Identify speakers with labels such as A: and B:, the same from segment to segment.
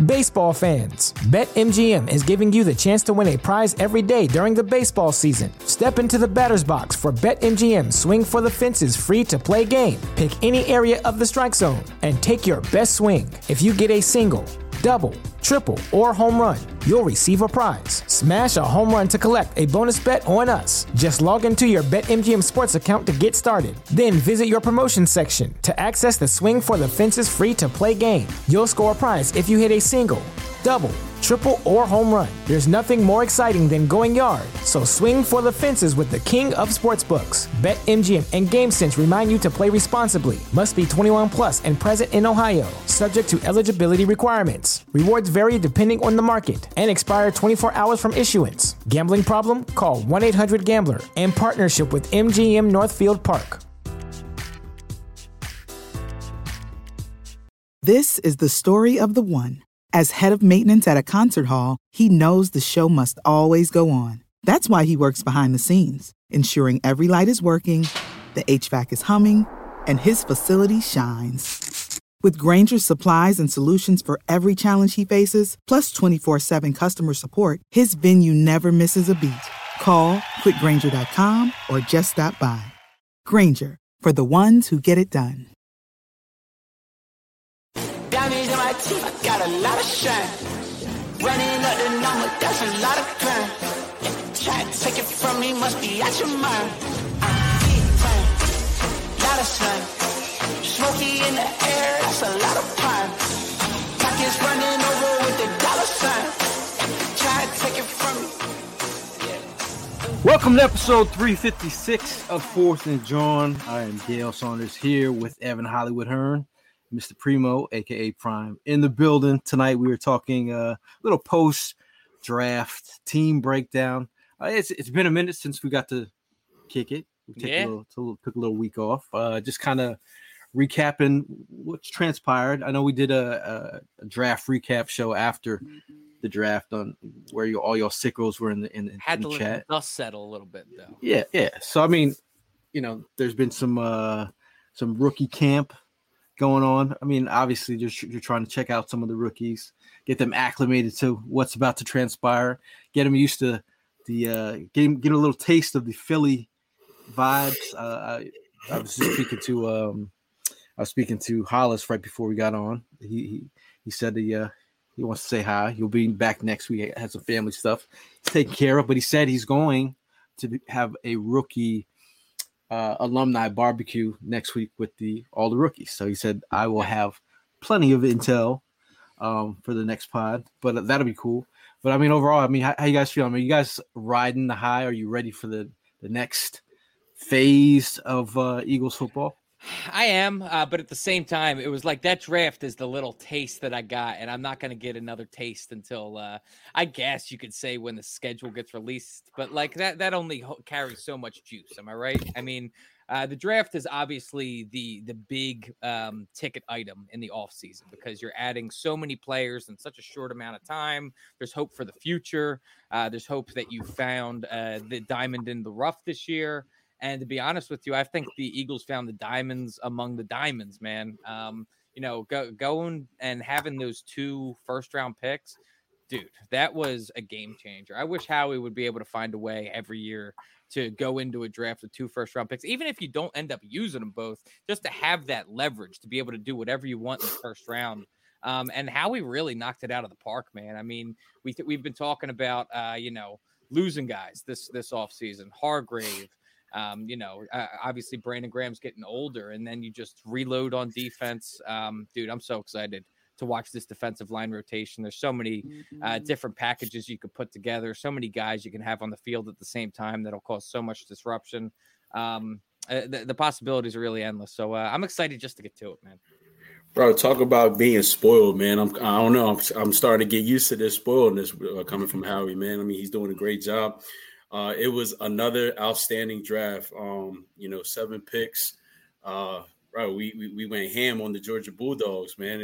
A: Baseball fans, BetMGM is giving you the chance to win a prize every day during the baseball season. Step into the batter's box for BetMGM Swing for the Fences free-to-play game. Pick any area of the strike zone and take your best swing. If you get a single, double, triple, or home run, you'll receive a prize. Smash a home run to collect a bonus bet on us. Just log into your BetMGM Sports account to get started. Then visit your promotion section to access the Swing for the Fences free-to-play game. You'll score a prize if you hit a single, double, triple, or home run. There's nothing more exciting than going yard. So swing for the fences with the king of sportsbooks. BetMGM and GameSense remind you to play responsibly. Must be 21 plus and present in Ohio. Subject to eligibility requirements. Rewards vary depending on the market and expire 24 hours from issuance. Gambling problem? Call 1-800-GAMBLER. In partnership with MGM Northfield Park.
B: This is the story of the one. As head of maintenance at a concert hall, he knows the show must always go on. That's why he works behind the scenes, ensuring every light is working, the HVAC is humming, and his facility shines. With Grainger's supplies and solutions for every challenge he faces, plus 24/7 customer support, his venue never misses a beat. Call quickgrainger.com or just stop by. Grainger, for the ones who get it done.
C: Diamonds in my teeth, I got a lot of shine. Running up the number, that's a lot of crime. Try to take it from me, must be out your mind. Lot of sun. Smoky in the air, that's a lot of pine. Pockets running over with the dollar sign. Try to take it from me.
D: Welcome to episode 356 of Fourth and John. I am Dale Saunders here with Evan Hollywood Hearn. Mr. Primo, a.k.a. Prime, in the building. Tonight we were talking a little post-draft team breakdown. It's been a minute since we got to kick it. We took a little week off. Just kind of recapping what's transpired. I know we did a draft recap show after the draft on where all your sickles were in the
E: Had
D: in the
E: to
D: chat.
E: let the dust settle a little bit, though.
D: Yeah. So, I mean, there's been some rookie camp going on. I mean, obviously, you're trying to check out some of the rookies, get them acclimated to what's about to transpire, get them used to the game, get a little taste of the Philly vibes. I was just speaking to Hollis right before we got on. He said he wants to say hi. He'll be back next week. Has some family stuff to take care of, but he said he's going to have a rookie alumni barbecue next week with all the rookies. So he said I will have plenty of intel for the next pod, but that'll be cool. But I mean, overall, I mean, how you guys feel? I mean, you guys riding the high? Are you ready for the next phase of Eagles football?
E: I am, but at the same time, it was like that draft is the little taste that I got, and I'm not going to get another taste until I guess you could say when the schedule gets released. But like that only carries so much juice. Am I right? I mean, the draft is obviously the big ticket item in the offseason because you're adding so many players in such a short amount of time. There's hope for the future. There's hope that you found the diamond in the rough this year. And to be honest with you, I think the Eagles found the diamonds among the diamonds, man. Going and having those 2 first-round picks, dude, that was a game changer. I wish Howie would be able to find a way every year to go into a draft with 2 first-round picks, even if you don't end up using them both, just to have that leverage to be able to do whatever you want in the first round. And Howie really knocked it out of the park, man. I mean, we've been talking about, losing guys this offseason, Hargrave. Obviously Brandon Graham's getting older, and then you just reload on defense. Dude, I'm so excited to watch this defensive line rotation. There's so many different packages you could put together, so many guys you can have on the field at the same time that'll cause so much disruption. The possibilities are really endless. So I'm excited just to get to it, man.
F: Bro, talk about being spoiled, man. I don't know. I'm starting to get used to this spoiledness coming from Howie, man. I mean, he's doing a great job. It was another outstanding draft. 7 picks. Bro, we went ham on the Georgia Bulldogs, man.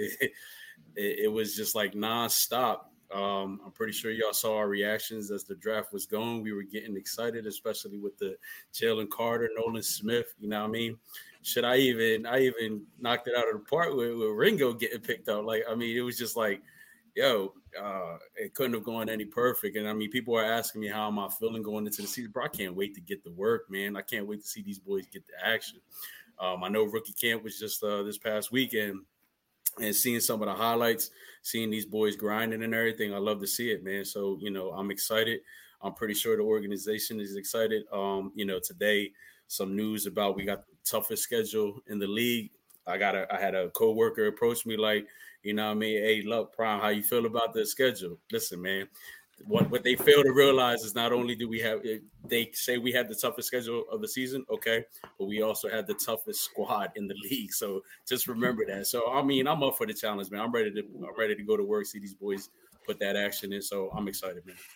F: It was just like nonstop. I'm pretty sure y'all saw our reactions as the draft was going. We were getting excited, especially with the Jalen Carter, Nolan Smith. You know what I mean? I even knocked it out of the park with Ringo getting picked up. Like, I mean, it was just like it couldn't have gone any perfect. And I mean, people are asking me how am I feeling going into the season, bro. I can't wait to get to work, man. I can't wait to see these boys get the action. I know rookie camp was just this past weekend, and seeing some of the highlights, seeing these boys grinding and everything, I love to see it, man. So, I'm excited. I'm pretty sure the organization is excited. Today, some news about we got the toughest schedule in the league. I had a coworker approach me like, hey, look, Prime, how you feel about the schedule? Listen, man, what they fail to realize is not only do we have, they say we have the toughest schedule of the season, okay, but we also have the toughest squad in the league. So just remember that. So I mean, I'm up for the challenge, man. I'm ready to go to work, see these boys put that action in. So I'm excited, man.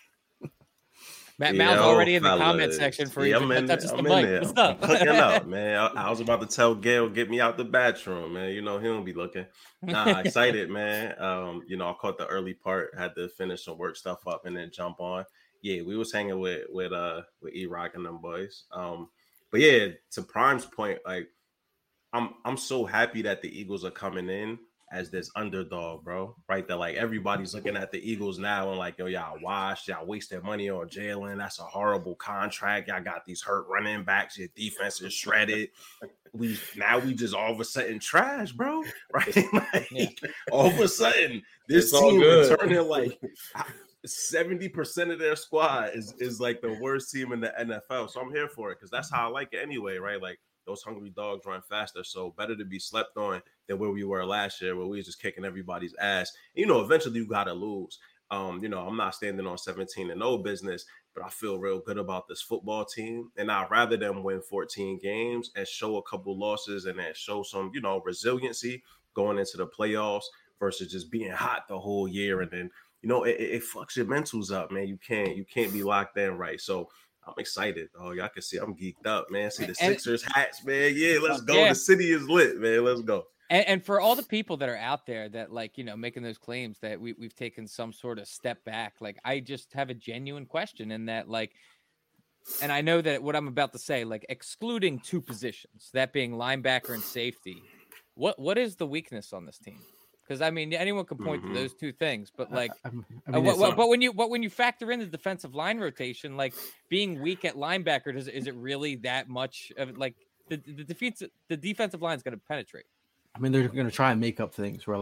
E: Mal's already in the comment section for you.
G: I'm
E: touches the mic. What's up?
G: I'm cooking up, man. I was about to tell Gail, get me out the bathroom, man. He don't be looking. Nah, excited, man. I caught the early part, had to finish some work stuff up and then jump on. Yeah, we was hanging with E-Rock and them boys. But yeah, to Prime's point, like I'm so happy that the Eagles are coming in as this underdog, bro, right? That like everybody's looking at the Eagles now and like, yo, y'all washed, y'all wasted money on Jalen. That's a horrible contract. Y'all got these hurt running backs. Your defense is shredded. We just all of a sudden trash, bro. Right? All of a sudden, this team is turning like 70% of their squad is like the worst team in the NFL. So I'm here for it because that's how I like it anyway, right? Like those hungry dogs run faster. So better to be slept on than where we were last year, where we was just kicking everybody's ass. Eventually you got to lose. I'm not standing on 17-0 business, but I feel real good about this football team. And I'd rather them win 14 games and show a couple losses and then show some, resiliency going into the playoffs versus just being hot the whole year. And then, it fucks your mentals up, man. You can't be locked in, right? So I'm excited. Oh, y'all can see I'm geeked up, man. See the Sixers hats, man. Yeah, let's go. Yeah. The city is lit, man. Let's go.
E: And for all the people that are out there that making those claims that we've taken some sort of step back, like I just have a genuine question in that, and I know that what I'm about to say, excluding two positions, that being linebacker and safety, what is the weakness on this team? Because I mean, anyone can point to those two things, but but when you factor in the defensive line rotation, being weak at linebacker, is it really that much of the defensive line is going to penetrate?
D: I mean, they're going to try and make up things where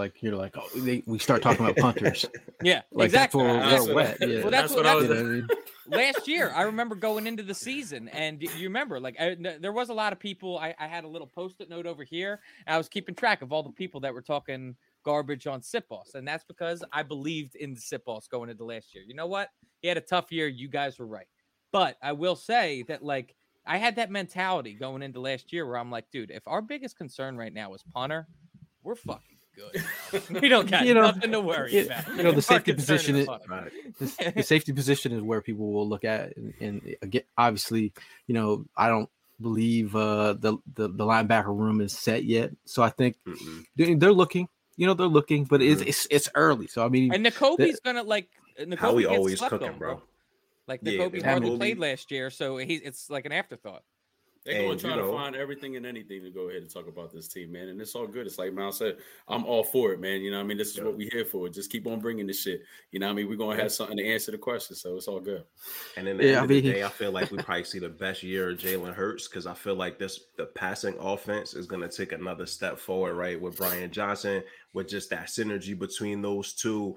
D: we start talking about punters.
E: Yeah, exactly.
D: That's wet. Yeah.
E: Well, that's what I was. Last year, I remember going into the season, and you remember, there was a lot of people. I had a little Post-it note over here, and I was keeping track of all the people that were talking garbage on Sitboss, and that's because I believed in the Sitboss going into last year. You know what? He had a tough year. You guys were right, but I will say that I had that mentality going into last year where I'm like, dude, if our biggest concern right now is punter, we're fucking good. We don't got nothing to worry about.
D: The safety position is the safety position is where people will look at, and again, obviously, I don't believe the linebacker room is set yet. So I think they're looking. They're looking, but it's early. So I mean,
E: and Nakobe's gonna
G: how we always cooking, bro.
E: Nakobe hardly played last year, so it's like an afterthought.
F: They're going to try to find everything and anything to go ahead and talk about this team, man. And it's all good. It's like Mal said, I'm all for it, man. This is what we're here for. Just keep on bringing this shit. We're going to have something to answer the question, so it's all good.
G: And in the end of the day, I feel like we probably see the best year of Jalen Hurts because I feel like the passing offense is going to take another step forward, right, with Brian Johnson, with just that synergy between those two.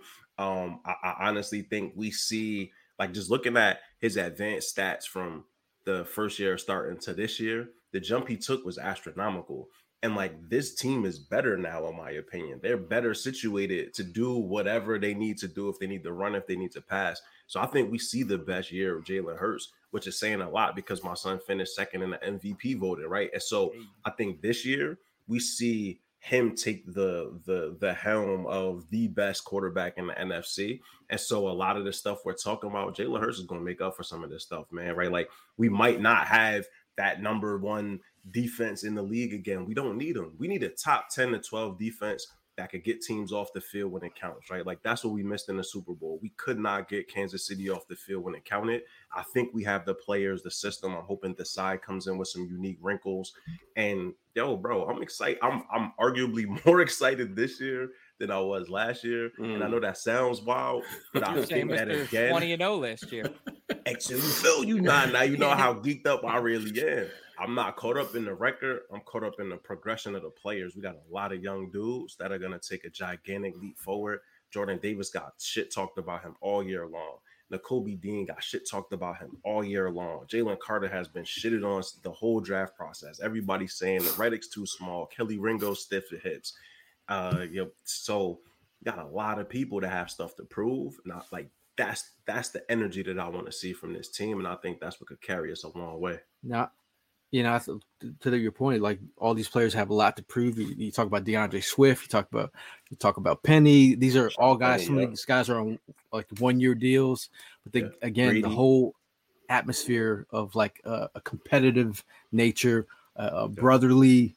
G: I honestly think we see, just looking at his advanced stats from the first year starting to this year, the jump he took was astronomical. And this team is better now, in my opinion. They're better situated to do whatever they need to do, if they need to run, if they need to pass. So I think we see the best year of Jalen Hurts, which is saying a lot because my son finished second in the MVP voting, right? And so I think this year we see him take the helm of the best quarterback in the NFC. And so a lot of the stuff we're talking about, Jalen Hurts is going to make up for some of this stuff, man, right? We might not have that number one defense in the league again. We don't need them. We need a top 10 to 12 defense that could get teams off the field when it counts, right? That's what we missed in the Super Bowl. We could not get Kansas City off the field when it counted. I think we have the players, the system. I'm hoping Desai comes in with some unique wrinkles. And bro, I'm excited. I'm arguably more excited this year than I was last year. And I know that sounds wild, but I think that
E: Mr.
G: again.
E: 20-0 last year.
G: Actually, Phil, you not now. You know how geeked up I really am. I'm not caught up in the record. I'm caught up in the progression of the players. We got a lot of young dudes that are gonna take a gigantic leap forward. Jordan Davis got shit talked about him all year long. Nakobe Dean got shit talked about him all year long. Jalen Carter has been shitted on the whole draft process. Everybody's saying the Reddick's too small. Kelly Ringo stiff the hips. So got a lot of people that have stuff to prove. Not like that's the energy that I want to see from this team, and I think that's what could carry us a long way.
D: Now, to your point, like all these players have a lot to prove. You talk about DeAndre Swift, you talk about Penny. These are all guys. Some of these guys are on like 1-year deals, but the whole atmosphere of like a competitive nature, brotherly,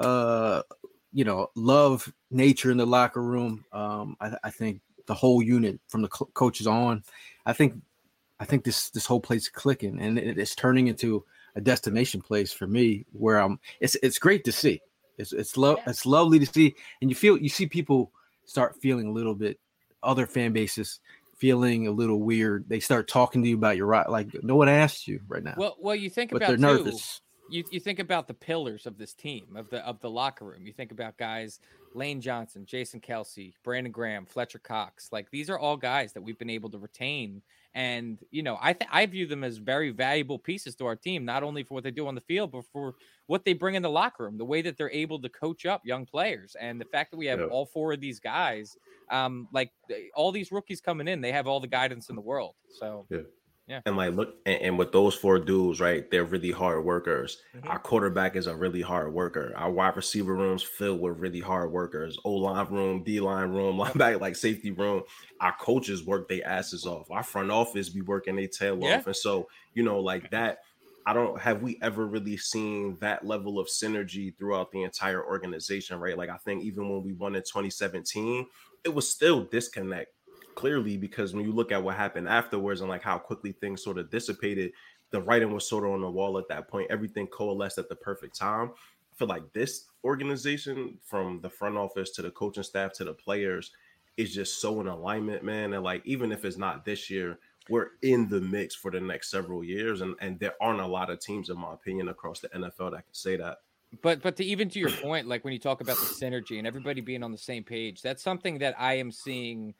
D: love nature in the locker room. I think the whole unit from the coaches on, I think this whole place is clicking, and it's turning into a destination place for me where it's great to see. It's lovely to see. And you see people start feeling a little bit, other fan bases feeling a little weird. They start talking to you about your right. Like no one asked you right now.
E: Well, you think
D: but
E: about
D: they're nervous.
E: You think about the pillars of this team, of the locker room. You think about guys, Lane Johnson, Jason Kelsey, Brandon Graham, Fletcher Cox. Like these are all guys that we've been able to retain. And, I view them as very valuable pieces to our team, not only for what they do on the field, but for what they bring in the locker room, the way that they're able to coach up young players. And the fact that we have all four of these guys, all these rookies coming in, they have all the guidance in the world. So, yeah.
G: And like, look, and with those four dudes, right, they're really hard workers. Mm-hmm. Our quarterback is a really hard worker. Our wide receiver room's filled with really hard workers. O-line room, D-line room, linebacker, like safety room. Our coaches work their asses off. Our front office be working their tail off. And so, like that, have we ever really seen that level of synergy throughout the entire organization, right? Like, I think even when we won in 2017, it was still disconnect. Clearly, because when you look at what happened afterwards and like how quickly things sort of dissipated, the writing was sort of on the wall at that point. Everything coalesced at the perfect time. I feel like this organization, from the front office to the coaching staff to the players, is just so in alignment, man. And like, even if it's not this year, we're in the mix for the next several years. And there aren't a lot of teams, in my opinion, across the NFL that can say that.
E: But to your point, like when you talk about the synergy and everybody being on the same page, that's something that I am seeing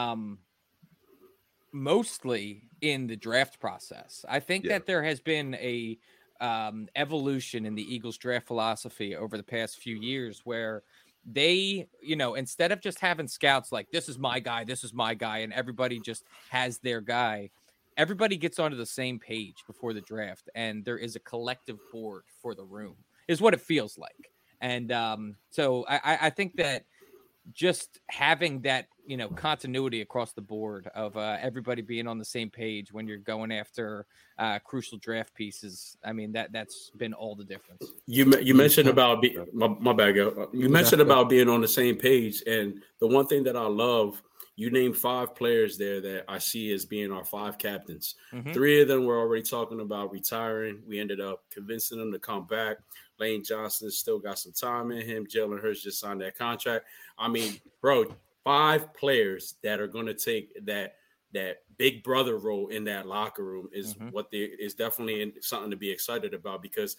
E: mostly in the draft process. I think that there has been a evolution in the Eagles draft philosophy over the past few years where they, instead of just having scouts like this is my guy, and everybody just has their guy, everybody gets onto the same page before the draft, and there is a collective board for the room, is what it feels like. And so I think that just having that, continuity across the board of everybody being on the same page when you're going after crucial draft pieces. I mean, that's been all the difference.
F: You mentioned about my bad, you mentioned about being on the same page. And the one thing that I love, you named 5 players there that I see as being our 5 captains. Mm-hmm. 3 of them were already talking about retiring. We ended up convincing them to come back. Lane Johnson still got some time in him. Jalen Hurts just signed that contract. I mean, bro, 5 players that are going to take that big brother role in that locker room is is definitely something to be excited about, because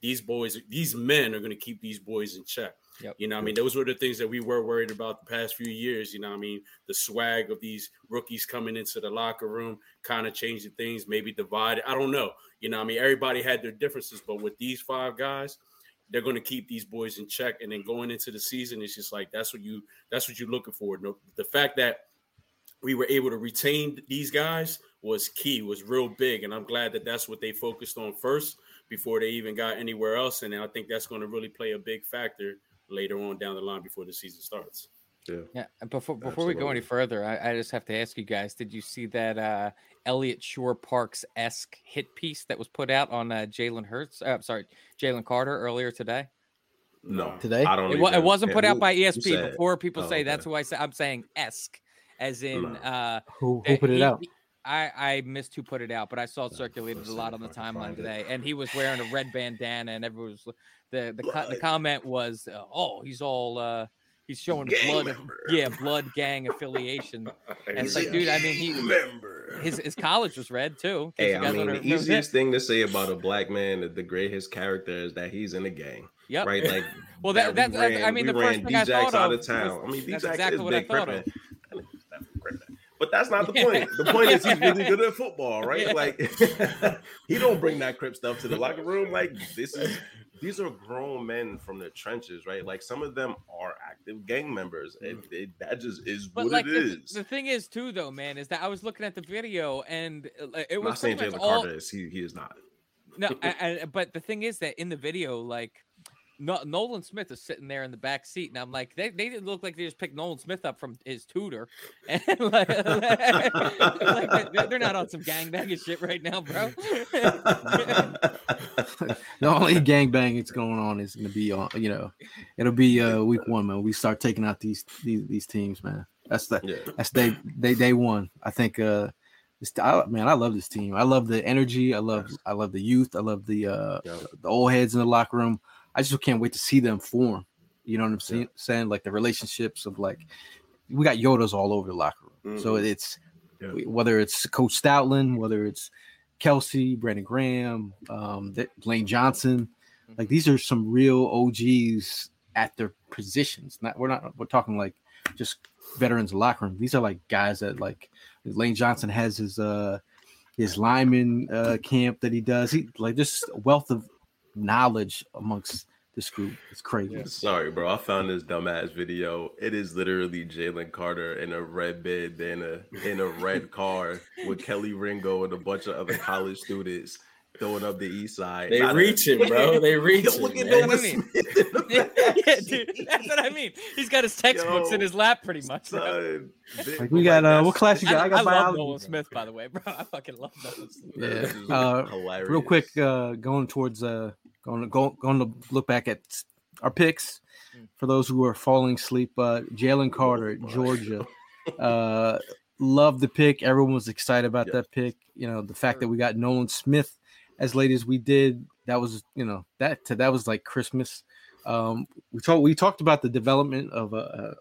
F: these men are going to keep these boys in check. Yep. I mean, those were the things that we were worried about the past few years. I mean, the swag of these rookies coming into the locker room, kind of changing things, maybe divided. I don't know. I mean, everybody had their differences, but with these 5 guys, they're going to keep these boys in check. And then going into the season, it's just like, that's what you're looking for. The fact that we were able to retain these guys was key, was real big. And I'm glad that that's what they focused on first before they even got anywhere else. And I think that's going to really play a big factor later on down the line before the season starts.
E: Yeah. And before we go any further, I just have to ask you guys, did you see that Elliott Shore Parks-esque hit piece that was put out on Jalen Carter earlier today?
G: No,
D: today
E: it wasn't put out by ESPN. Before people say that's who I say, I'm saying esque, as in
D: who put it out.
E: I missed who put it out, but I saw it circulated a lot on the timeline today, and he was wearing a red bandana, and everyone was the comment was, he's all he's showing blood gang affiliation. And it's like, dude, I mean, his college was red too.
G: Hey, I mean, the easiest thing to say about a black man that degrade his character is that he's in a gang.
E: Yep.
G: Right. Like,
E: well, that's I mean, the first thing I thought
G: out
E: of
G: of town. I mean,
E: that's
G: D-Jax
E: exactly
G: is
E: what I
G: big
E: thought
G: Crippin.
E: of.
G: But that's not the point. The point is he's really good at football, right?
E: Yeah.
G: Like he don't bring that Crip stuff to the locker room. Like these are grown men from the trenches, right? Like some of them are active gang members, and that just is
E: But
G: what
E: like
G: it is.
E: the thing is too, though, man, is that I was looking at the video and it
G: I'm
E: was
G: not saying
E: pretty much
G: Jalen Carter is. He is not.
E: No, but the thing is that in the video, like Nolan Smith is sitting there in the back seat, and I'm like, they didn't look like they just picked Nolan Smith up from his tutor, and like they're not on some gangbanging shit right now, bro.
D: The only gangbang that's going on is going to be on, it'll be week 1, man. We start taking out these teams, man. That's day one. I think I love this team. I love the energy. I love the youth. I love the old heads in the locker room. I just can't wait to see them form. You know what I'm saying? Like the relationships of like, we got Yodas all over the locker room. So it's whether it's Coach Stoutland, whether it's Kelsey, Brandon Graham, Lane Johnson, like these are some real OGs at their positions. We're talking like just veterans of the locker room. These are like guys that like Lane Johnson has his lineman camp that he does. He like just a wealth of knowledge amongst this group. It's crazy.
G: Yeah, sorry, bro. I found this dumbass video. It is literally Jalen Carter in a red bed in a red car with Kelly Ringo and a bunch of other college students throwing up the east side.
F: They reaching, bro. They reaching.
G: Look at
E: That's what I mean. Yeah, dude, that's what I mean. He's got his textbooks in his lap, pretty much.
G: Son,
D: like we got what class you got?
E: I love Nolan Smith, by the way, bro. I fucking love Nolan Smith.
D: Yeah.
G: Hilarious.
D: Real quick, going towards going to look back at our picks for those who are falling asleep. Jalen Carter, Georgia. Love the pick. Everyone was excited about that pick. The fact that we got Nolan Smith as late as we did, that was that was like Christmas. We talked about the development of a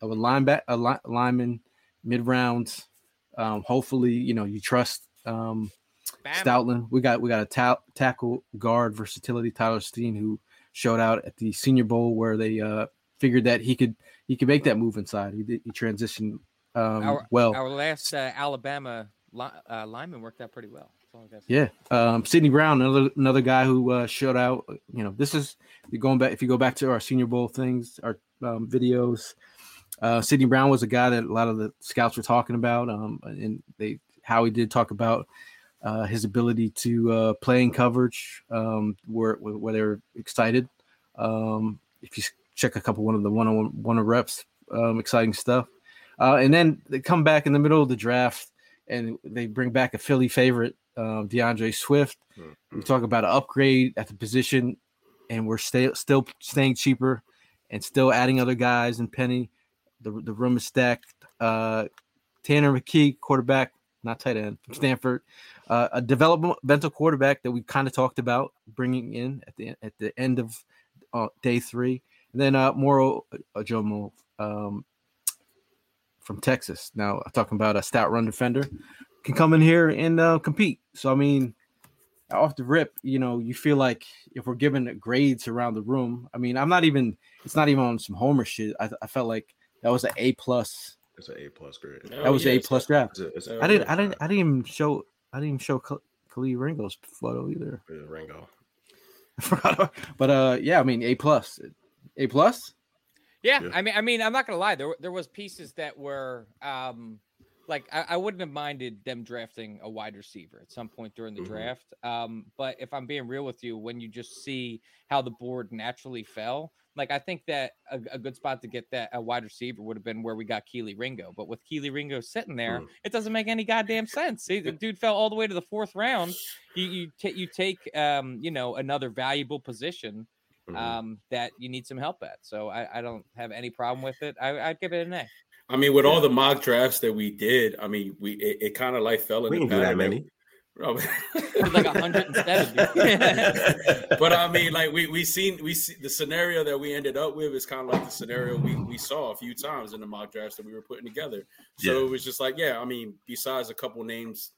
D: lineman mid rounds. Hopefully, you trust Stoutland. We got a tackle guard versatility, Tyler Steen, who showed out at the Senior Bowl where they figured that he could make that move inside. He transitioned well. Our
E: last Alabama lineman worked out pretty well.
D: Yeah, Sidney Brown, another guy who showed out. This is if you go back to our Senior Bowl things, our videos. Sidney Brown was a guy that a lot of the scouts were talking about, and Howie did talk about his ability to play in coverage, where they're excited. If you check a couple one of the reps, exciting stuff. And then they come back in the middle of the draft and they bring back a Philly favorite, DeAndre Swift. We talk about an upgrade at the position, and we're still staying cheaper and still adding other guys. And Penny, the room is stacked. Tanner McKee, quarterback, not tight end, from Stanford, a developmental quarterback that we kind of talked about bringing in at the end of day 3, and then Moro Ajomo from Texas. Now I'm talking about a stout run defender, can come in here and compete. So I mean, off the rip, you feel like if we're giving grades around the room, I mean, it's not even on some homer shit. I felt like that was an A+.
G: It's an A+ grade.
D: That was an A+ draft. I didn't even show Khalil Ringo's photo either.
G: Yeah, Ringo.
D: But yeah, I mean A+.
E: Yeah, I mean, I'm not gonna lie. There was pieces that were like I wouldn't have minded them drafting a wide receiver at some point during the draft. But if I'm being real with you, when you just see how the board naturally fell, like I think that a good spot to get that a wide receiver would have been where we got Keely Ringo. But with Keely Ringo sitting there, it doesn't make any goddamn sense. See, the dude fell all the way to the 4th round. You take another valuable position that you need some help at. So I don't have any problem with it. I'd give it an A.
F: I mean, with all the mock drafts that we did, I mean, it kind of like fell in the pattern.
G: That many.
E: With like 170.
F: But I mean, like we see the scenario that we ended up with is kind of like the scenario we saw a few times in the mock drafts that we were putting together. So it was just like, I mean, besides a couple names,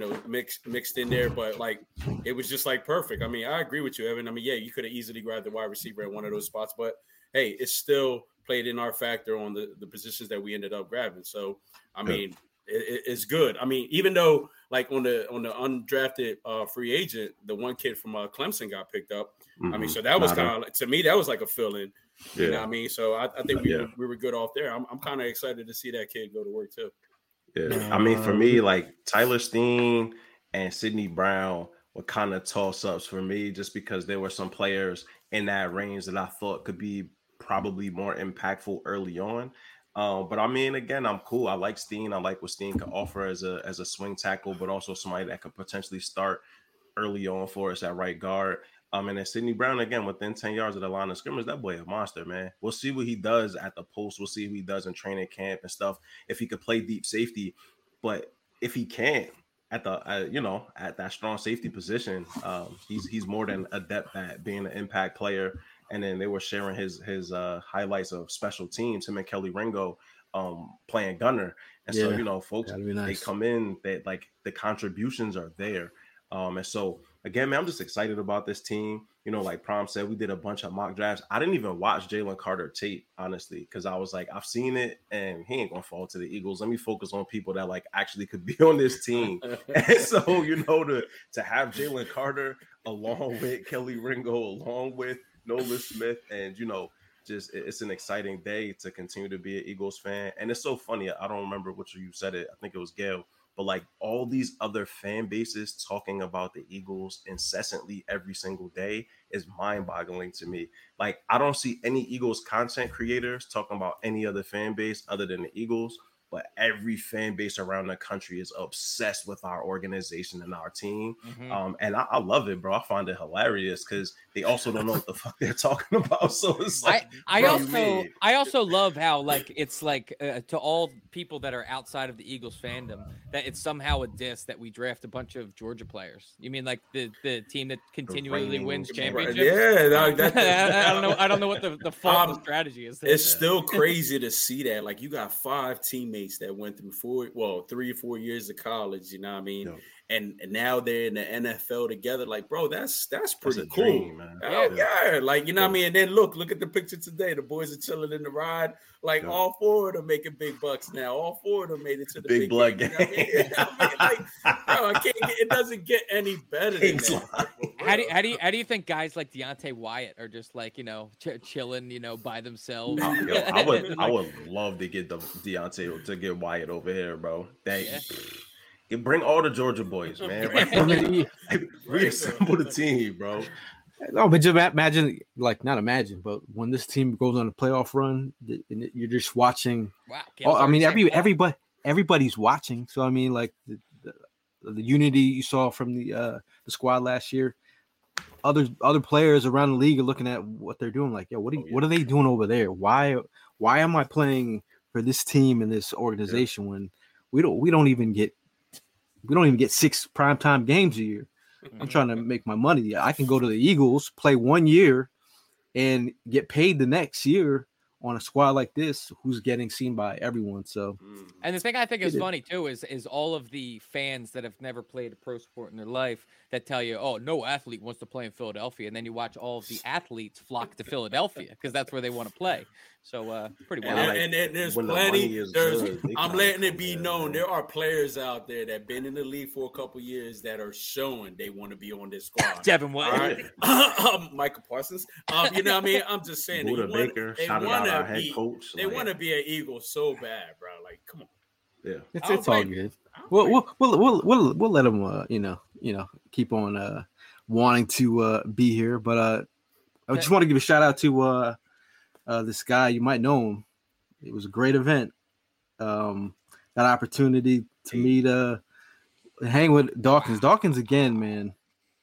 F: mixed in there, but like it was just like perfect. I mean, I agree with you, Evan. I mean, you could have easily grabbed the wide receiver at one of those spots, but hey, it still played in our factor on the positions that we ended up grabbing. So I mean, it's good. I mean, even though like on the undrafted free agent, the one kid from Clemson got picked up. I mean, so that was kind of like, to me, that was like a fill-in. You know what I mean? So I think we were good off there. I'm kind of excited to see that kid go to work too.
G: Yeah, I mean, for me, like Tyler Steen and Sidney Brown were kind of toss-ups for me, just because there were some players in that range that I thought could be probably more impactful early on. But I mean, again, I'm cool. I like Steen. I like what Steen can offer as a swing tackle, but also somebody that could potentially start early on for us at right guard. And then Sidney Brown, again, within 10 yards of the line of scrimmage, that boy a monster, man. We'll see what he does at the post. We'll see what he does in training camp and stuff, if he could play deep safety. But if he can't at the at that strong safety position, he's more than adept at being an impact player. And then they were sharing his highlights of special teams, him and Kelly Ringo playing gunner. And so, folks, they come in, that like the contributions are there. And so, again, man, I'm just excited about this team. Like Prom said, we did a bunch of mock drafts. I didn't even watch Jalen Carter tape, honestly, because I was like, I've seen it and he ain't going to fall to the Eagles. Let me focus on people that like actually could be on this team. And so, to have Jalen Carter along with Kelly Ringo, along with Nolan Smith, and, just it's an exciting day to continue to be an Eagles fan. And it's so funny. I don't remember which of you said it. I think it was Gail. But like all these other fan bases talking about the Eagles incessantly every single day is mind-boggling to me. Like I don't see any Eagles content creators talking about any other fan base other than the Eagles. But every fan base around the country is obsessed with our organization and our team. And I love it, bro. I find it hilarious because they also don't know what the fuck they're talking about. So it's like,
E: I also love how like it's like to all people that are outside of the Eagles fandom that it's somehow a diss that we draft a bunch of Georgia players. You mean like the team that continually wins championships?
F: Yeah,
E: I don't know what the fault strategy is.
F: It's still crazy to see that. Like you got 5 teammates that went through 3 or 4 years of college, you know what I mean? No. And now they're in the NFL together. Like, bro, that's pretty cool. Dream, man. Yeah. Like, you know what I mean? And then look at the picture today. The boys are chilling in the ride. Like all 4 of them making big bucks now. All 4 of them made it to the big
G: blood game.
F: You know what I mean? Like, it doesn't get any better than that.
E: How do you think guys like Deontay Wyatt are just like, chilling, by themselves?
G: I would love to get Deontay to get Wyatt over here, bro. Bring all the Georgia boys, man. Reassemble the team, bro.
D: No, but just imagine, not imagine, but when this team goes on a playoff run, and you're just watching. Wow. I mean, everybody's watching. So I mean, like the unity you saw from the squad last year. Other players around the league are looking at what they're doing. Like, what are they doing over there? Why am I playing for this team and this organization when we don't even get 6 primetime games a year? I'm trying to make my money. I can go to the Eagles, play 1 year, and get paid the next year on a squad like this who's getting seen by everyone. So,
E: and the thing I think is funny too is all of the fans that have never played a pro sport in their life that tell you, oh, no athlete wants to play in Philadelphia, and then you watch all of the athletes flock to Philadelphia because that's where they want to play. So pretty well.
F: And there's plenty. I'm letting it be known there are players out there that been in the league for a couple years that are showing they want to be on this squad.
E: Devin White,
F: Michael Parsons. You know what I mean? I'm just saying.
G: Buda Baker, shout out our head coach.
F: They want to be an Eagle so bad, bro. Like, come on.
G: Yeah,
D: it's all good. We'll let them keep on wanting to be here. But I just want to give a shout out to this guy. You might know him. It was a great event. That opportunity to meet hang with Dawkins. Dawkins again, man.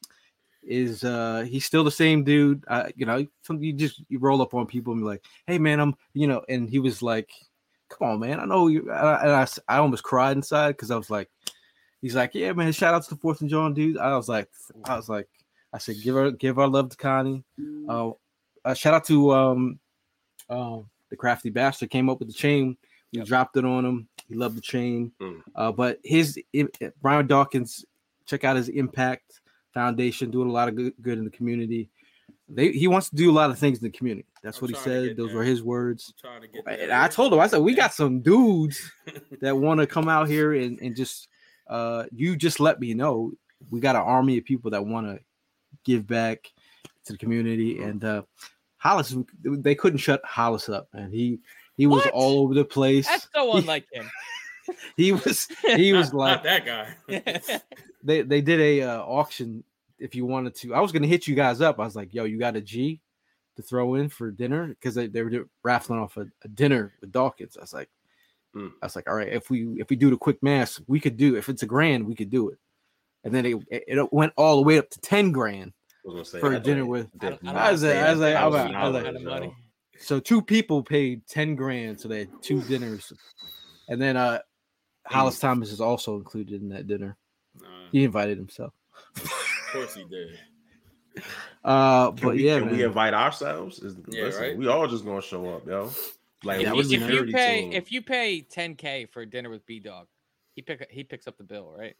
D: Is he's still the same dude? You roll up on people and be like, "Hey, man, I'm," and he was like, "Come on, man, I know you." And I almost cried inside because I was like, He's like, yeah, man, shout out to the 4th and John dude. I said, give our love to Connie. Shout out to the Crafty Bastard came up with the chain. We dropped it on him. He loved the chain. But Brian Dawkins, check out his Impact Foundation, doing a lot of good in the community. He wants to do a lot of things in the community. That's what he said. Those were his words. And I told him, I said, we got some dudes that want to come out here and just you just let me know. We got an army of people that want to give back to the community. And Hollis, they couldn't shut Hollis up, and he was all over the place.
E: That's so unlike him.
D: He was like
F: not that guy.
D: They did a auction. If you wanted to, I was going to hit you guys up. I was like, yo, you got a G to throw in for dinner? Because they were raffling off a dinner with Dawkins. I was like, all right, if we do the quick math, we could do, if it's $1,000, we could do it. And then it went all the way up to $10,000 for a dinner with. I was like, so 2 people paid $10,000, so they had 2 dinners. And then Hollis Thomas is also included in that dinner. He invited himself.
F: Of course he did.
D: But
G: can we invite ourselves?
F: Right.
G: We all just gonna show up, yo. Like
E: if you pay $10,000 for a dinner with B-Dog, he picks up the bill, right?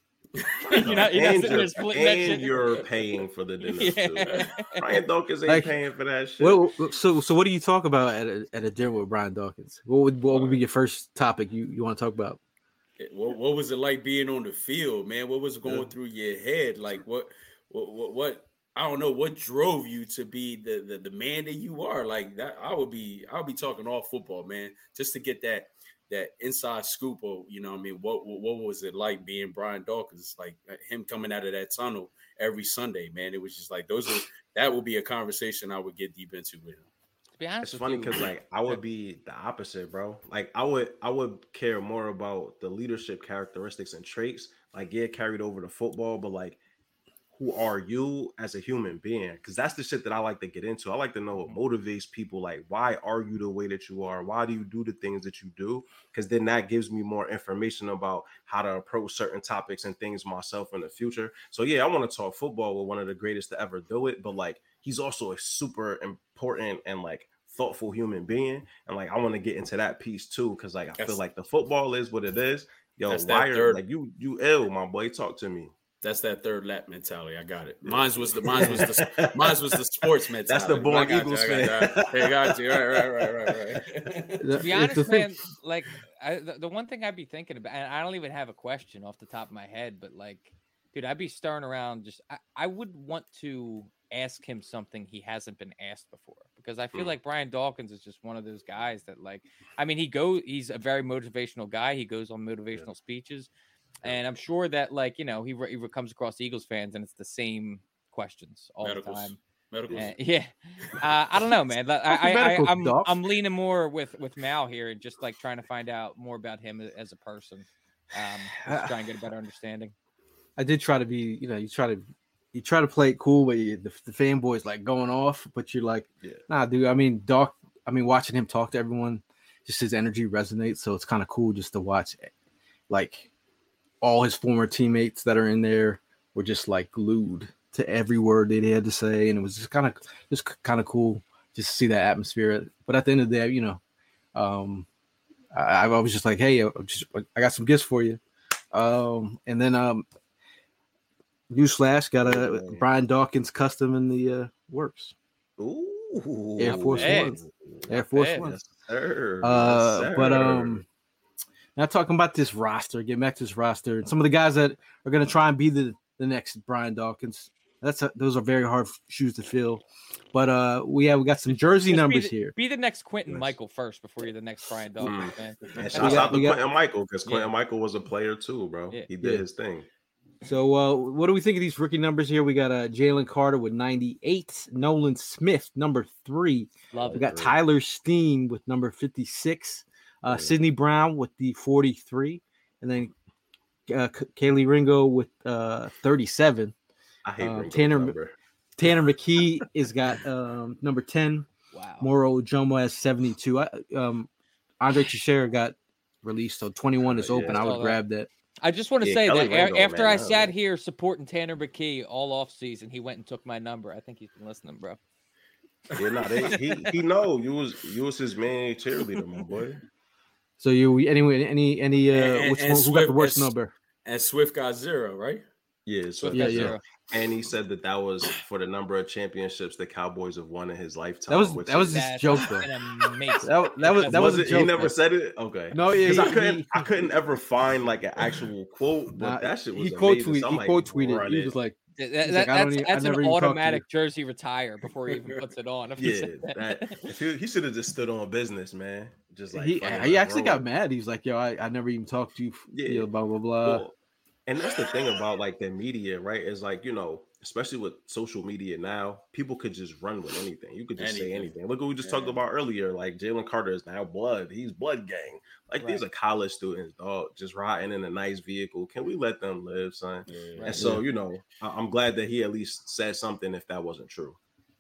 G: You're paying for the dinner too. Brian Dawkins ain't paying for that shit.
D: Well, so what do you talk about at a dinner with Brian Dawkins? What would be your first topic you want to talk about?
F: What was it like being on the field, man? What was going through your head? Like what I don't know, what drove you to be the man that you are? Like that, I'll be talking all football, man, just to get that inside scoop of, you know what I mean, what was it like being Brian Dawkins, like him coming out of that tunnel every Sunday, man? It was just like that would be a conversation I would get deep into with him.
G: It's funny because like I would be the opposite, bro. Like I would care more about the leadership characteristics and traits, like carried over to football, but like who are you as a human being? Because that's the shit that I like to get into. I like to know what motivates people. Like, why are you the way that you are? Why do you do the things that you do? Because then that gives me more information about how to approach certain topics and things myself in the future. So yeah, I want to talk football with one of the greatest to ever do it. But like, he's also a super important and like thoughtful human being. And like, I want to get into that piece too. Cause like, I feel like the football is what it is. Yo, why are like you ill, my boy? Talk to me.
F: That's that third lap mentality. I got it. Mine was the sports mentality.
G: That's the born Eagles fan.
F: Hey, got you. Right.
E: To be honest, man, like the one thing I'd be thinking about, and I don't even have a question off the top of my head, but like, dude, I'd be stirring around. I would want to ask him something he hasn't been asked before, because I feel like Brian Dawkins is just one of those guys that, like, I mean, he's a very motivational guy. He goes on motivational speeches. And I'm sure that, like, you know, he comes across Eagles fans and it's the same questions all the time. Yeah. I don't know, man. I'm leaning more with Mal here and just like trying to find out more about him as a person. Just try and get a better understanding.
D: I did try to be, you know, you try to play it cool, but the fanboys like going off, but you're like, nah, dude. I mean, watching him talk to everyone, just his energy resonates. So it's kind of cool just to watch, like, all his former teammates that are in there were just like glued to every word that he had to say. And it was just kind of cool just to see that atmosphere. But at the end of the day, you know, I was just like, hey, I got some gifts for you. And then newsflash, got a Brian Dawkins custom in the works.
G: Ooh,
D: Air Force One. Air Force One.
G: Yes, sir.
D: But now talking about this roster, getting back to this roster, and some of the guys that are going to try and be the next Brian Dawkins. Those are very hard shoes to fill. But we got some jersey numbers here.
E: Be the next Quentin Michael first before you're the next Brian Dawkins, man.
G: And shout out to Quentin Michael, because Quentin Michael was a player too, bro. Yeah. He did his thing.
D: So what do we think of these rookie numbers here? We got Jalen Carter with 98, Nolan Smith, number 3. We got Tyler Steen with number 56. Sidney Brown with the 43, and then Kaylee Ringo with 37.
G: I hate
D: Tanner McKee is got number 10.
E: Wow.
D: Moro Jomo has 72. Andre Teixeira got released, so 21 is open. I would grab that.
E: I just want to
G: Yeah,
E: say
G: Kelly
E: that
G: Ringo,
E: after
G: man,
E: I
G: I
E: sat
G: don't
E: here supporting Tanner McKee all off season, he went and took my number. I think he's been listening, bro.
G: Yeah, no, he know you was his main cheerleader, my boy.
D: So you anyway
F: And
D: which one, who got the worst
F: and,
D: number?
F: And Swift got 0, right?
G: Yeah, so
D: Yeah.
E: Zero.
G: And he said that was for the number of championships the Cowboys have won in his lifetime.
D: That was his
E: That's
D: joke though.
E: amazing.
D: That was a
G: it.
D: joke.
G: He never said it. Okay.
D: No, yeah,
G: 'Cause I couldn't ever find like an actual quote, but that shit was
D: he quote
G: amazing.
D: tweeted.
G: So I'm
D: He
G: like,
D: quote tweeted.
G: run
D: He
G: it.
D: was like,
E: That's an automatic jersey retire before he even puts it on. If he
G: Yeah,
E: said that.
G: he should have just stood on business, man. Just like
D: he actually got mad. He was like, "Yo, I never even talked to you.
G: Yeah.
D: Blah blah blah."
G: Well, and that's the thing about like the media, right? Is like, especially with social media now, people could just run with anything. You could just say anything. Look what we just talked about earlier. Like Jalen Carter is now blood. He's blood gang. Like these are college students, dog, just riding in a nice vehicle. Can we let them live, son?
F: Yeah.
G: And so, I'm glad that he at least said something if that wasn't true.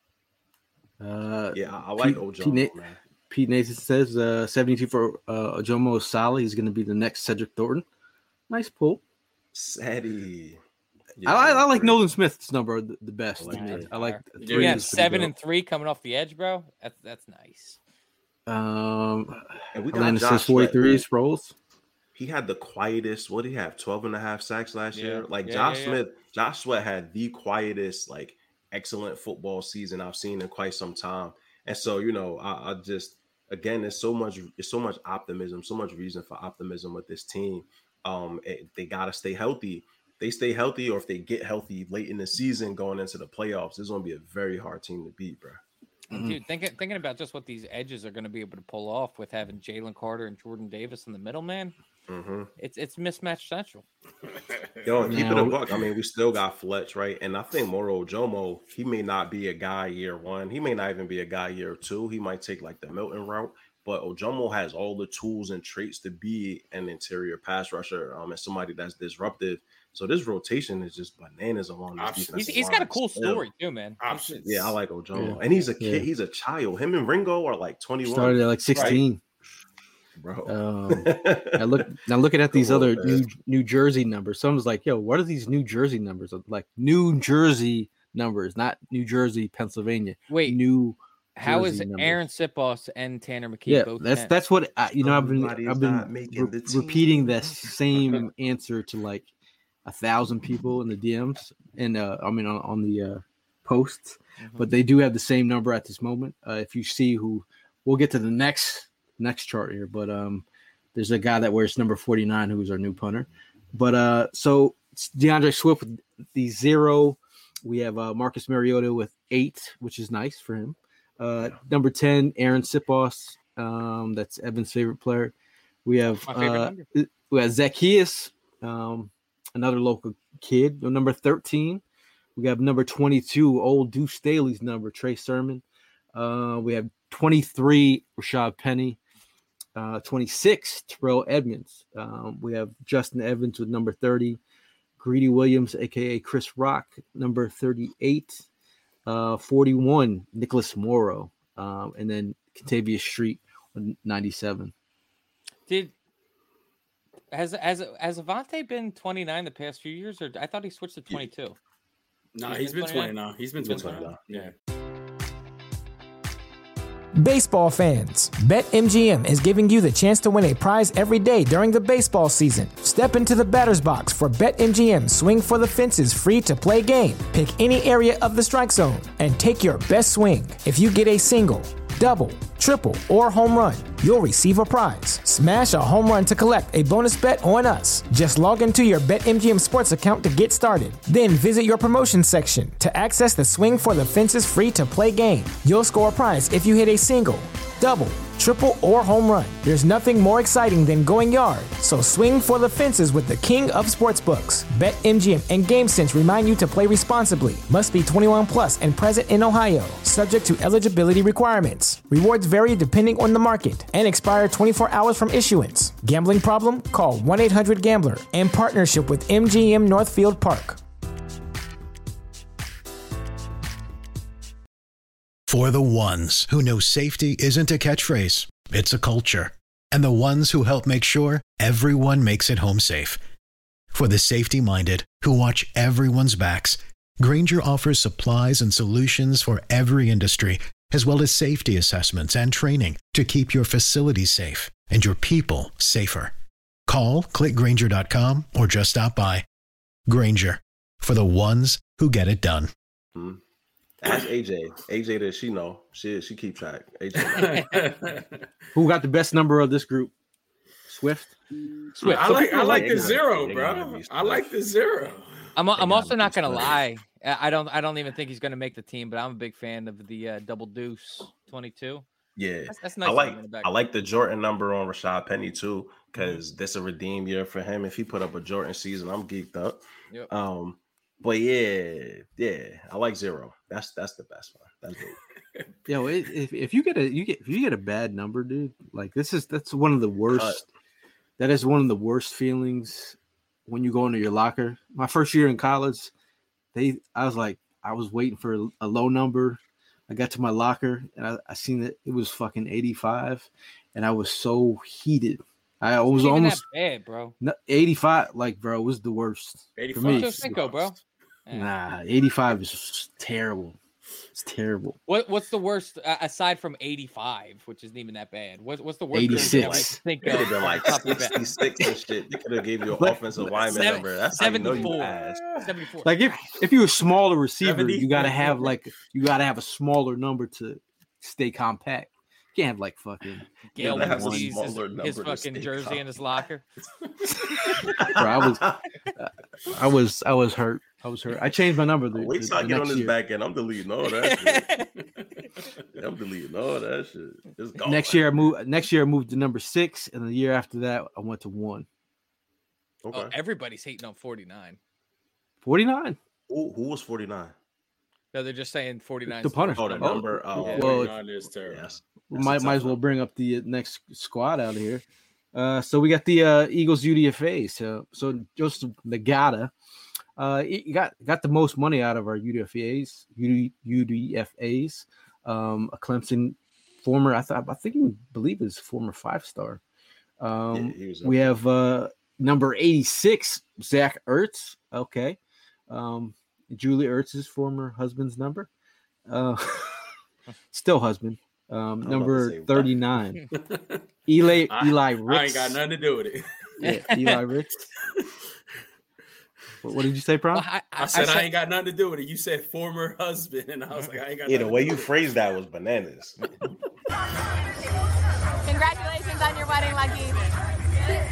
G: I like Ojomo, man.
D: Pete Nathan says 72 for Ojomo is solid. He's going to be the next Cedric Thornton. Nice pull.
G: Sadie.
D: Yeah, I like Nolan Smith's number the best. I like
E: 3 and 7 and 3 coming off the edge, bro. That's nice.
G: And we got
D: Atlanta
G: Josh
D: 43 Sproles.
G: He had the quietest. What did he have? 12 and a half sacks last year. Josh Sweat had the quietest, like excellent football season I've seen in quite some time. And so, I just, again, there's so much optimism, so much reason for optimism with this team. They got to stay healthy. They stay healthy, or if they get healthy late in the season going into the playoffs, it's going to be a very hard team to beat, bro.
E: Dude, thinking about just what these edges are going to be able to pull off with having Jalen Carter and Jordan Davis in the middle, man.
G: Mm-hmm.
E: It's mismatch central.
G: Yo, keep it a buck. I mean, we still got Fletch, right? And I think Moro Ojomo, he may not be a guy year one. He may not even be a guy year two. He might take like the Milton route. But Ojomo has all the tools and traits to be an interior pass rusher and somebody that's disruptive. So this rotation is just bananas along this defense.
E: He's got a cool story too, man.
F: Options.
G: Yeah, I like Ojomo. And he's a kid. Yeah. He's a child. Him and Ringo are like 21.
D: Started at like 16.
G: Right? Bro.
D: Now looking at these other New Jersey numbers. Someone's like, yo, what are these New Jersey numbers? Like New Jersey numbers, not New Jersey, Pennsylvania.
E: Wait,
D: New
E: how
D: Jersey
E: is
D: numbers.
E: Aaron Sipos and Tanner McKee?
D: Yeah,
E: both
D: that's what I've been repeating the same answer to like 1,000 people in the DMs and on the posts, but they do have the same number at this moment. If you see who, we'll get to the next chart here, but there's a guy that wears number 49 who's our new punter. But so DeAndre Swift with the 0. We have Marcus Mariota with 8, which is nice for him. Number 10, Aaron Sipos. That's Evan's favorite player. We have Zacchaeus, another local kid. Number 13. We have number 22, old Deuce Staley's number, Trey Sermon. We have 23, Rashad Penny. 26, Terrell Edmonds. We have Justin Evans with number 30. Greedy Williams, a.k.a. Chris Rock, number 38. 41, Nicholas Morrow. And then Contavious Street, 97.
E: Has Avonte been 29 the past few years, or I thought he switched to 22?
F: No, he's been 20 now. He's been 20 now. Yeah.
A: Baseball fans, BetMGM is giving you the chance to win a prize every day during the baseball season. Step into the batter's box for BetMGM Swing for the Fences free-to-play game. Pick any area of the strike zone and take your best swing. If you get a single, double, triple, or home run, you'll receive a prize. Smash a home run to collect a bonus bet on us. Just log into your BetMGM Sports account to get started. Then visit your promotion section to access the Swing for the Fences free-to-play game. You'll score a prize if you hit a single, double, triple, or home run. There's nothing more exciting than going yard. So swing for the fences with the king of sportsbooks. BetMGM and GameSense remind you to play responsibly. Must be 21 plus and present in Ohio. Subject to eligibility requirements. Rewards vary depending on the market and expire 24 hours from issuance. Gambling problem? Call 1-800-GAMBLER. In partnership with MGM Northfield Park.
H: For the ones who know safety isn't a catchphrase, it's a culture. And the ones who help make sure everyone makes it home safe. For the safety-minded who watch everyone's backs, Grainger offers supplies and solutions for every industry, as well as safety assessments and training to keep your facilities safe and your people safer. Call, click Grainger.com, or just stop by. Grainger, for the ones who get it done.
G: Ask AJ. AJ, does she know? She keep track. AJ.
D: Who got the best number of this group? Swift.
F: I like the zero, bro. I like the zero.
E: I'm also not gonna lie. I don't even think he's gonna make the team, but I'm a big fan of the double deuce 22.
G: Yeah,
E: that's nice.
G: I like the Jordan number on Rashad Penny too, because this a redeem year for him. If he put up a Jordan season, I'm geeked up.
E: Yep.
G: But yeah, I like zero. That's the best one. That's good.
D: Yo, if you get a bad number, dude, like that's one of the worst. That is one of the worst feelings when you go into your locker. My first year in college, I was waiting for a low number. I got to my locker and I seen that it was fucking 85, and I was so heated. I was almost
E: that bad, bro.
D: 85, like, bro, was the worst.
F: 85
D: for me.
E: Cinco, bro.
D: Nah, 85 is terrible. It's terrible.
E: What's the worst aside from 85, which isn't even that bad? What's the worst?
D: 86.
G: It could have been like 66 and shit. They could have gave you an offensive lineman number. That's
E: 74.
G: How you know
E: 74.
D: Like if you're a smaller receiver,
F: 70.
D: you gotta have a smaller number to stay compact. You can't have like fucking
E: Gail
G: gotta have a
E: sees
G: smaller
E: his
G: number to
E: fucking
G: stay
E: jersey in his locker.
D: Bro, I was hurt. I changed my number.
G: Wait till I get on this back end. I'm deleting all that shit. I'm deleting all that shit. It's gone.
D: Next year I moved to number 6, and the year after that I went to 1.
G: Okay.
E: Oh, everybody's hating on 49.
D: 49.
G: Who was 49?
E: No, they're just saying 49.
D: The punter.
G: Oh, the number. Oh,
E: Yeah.
D: Well,
F: 49 is terrible.
G: yes.
D: Might as well bring up the next squad out of here. So we got the Eagles UDFA. So Joseph Nagata, he got the most money out of our UDFAs. UDFAs. A Clemson former, I believe is former 5-star. We have number 86, Zach Ertz. Okay. Julie Ertz's former husband's number. Still husband. Number 39. Eli Ricks.
F: I ain't got nothing to do with it.
D: Yeah, Eli Ricks. What did you say, Prom?
E: Well,
F: I said I ain't got nothing to do with it. You said former husband, and I was like, I ain't got
G: Yeah,
F: nothing
G: the way
F: to do
G: you
F: with it.
G: phrased that was bananas.
I: Congratulations on your wedding, Lucky.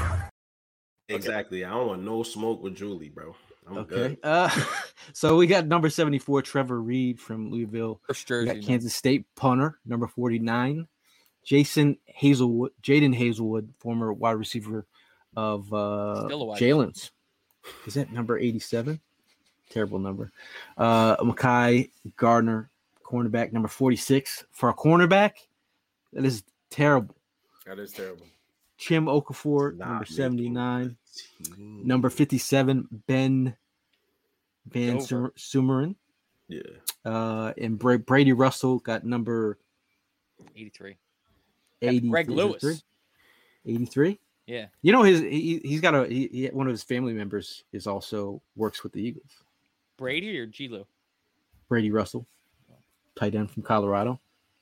G: Exactly. I don't want no smoke with Julie, bro. I'm
D: Okay.
G: good.
D: So we got number 74, Trevor Reed from Louisville.
E: First
D: We
E: jersey.
D: got Kansas State punter, number 49. Jaden Hazelwood, former wide receiver of
E: Still a wide
D: Jalen's. Is that number 87? Terrible number. Mekhi Gardner, cornerback, number 46. For a cornerback, that is terrible.
F: That is terrible.
D: Chim Okafor,
G: Not
D: number
G: making
D: 79.
G: the team.
D: Number 57, Ben Van
E: Dover.
D: Sumeren.
G: Yeah.
D: And Brady Russell got number
E: 83.
D: 80.
E: Greg Lewis.
D: 83.
E: Yeah.
D: You know, he's got one of his family members is also works with the Eagles.
E: Brady or G-Lou?
D: Brady Russell, tight end from Colorado.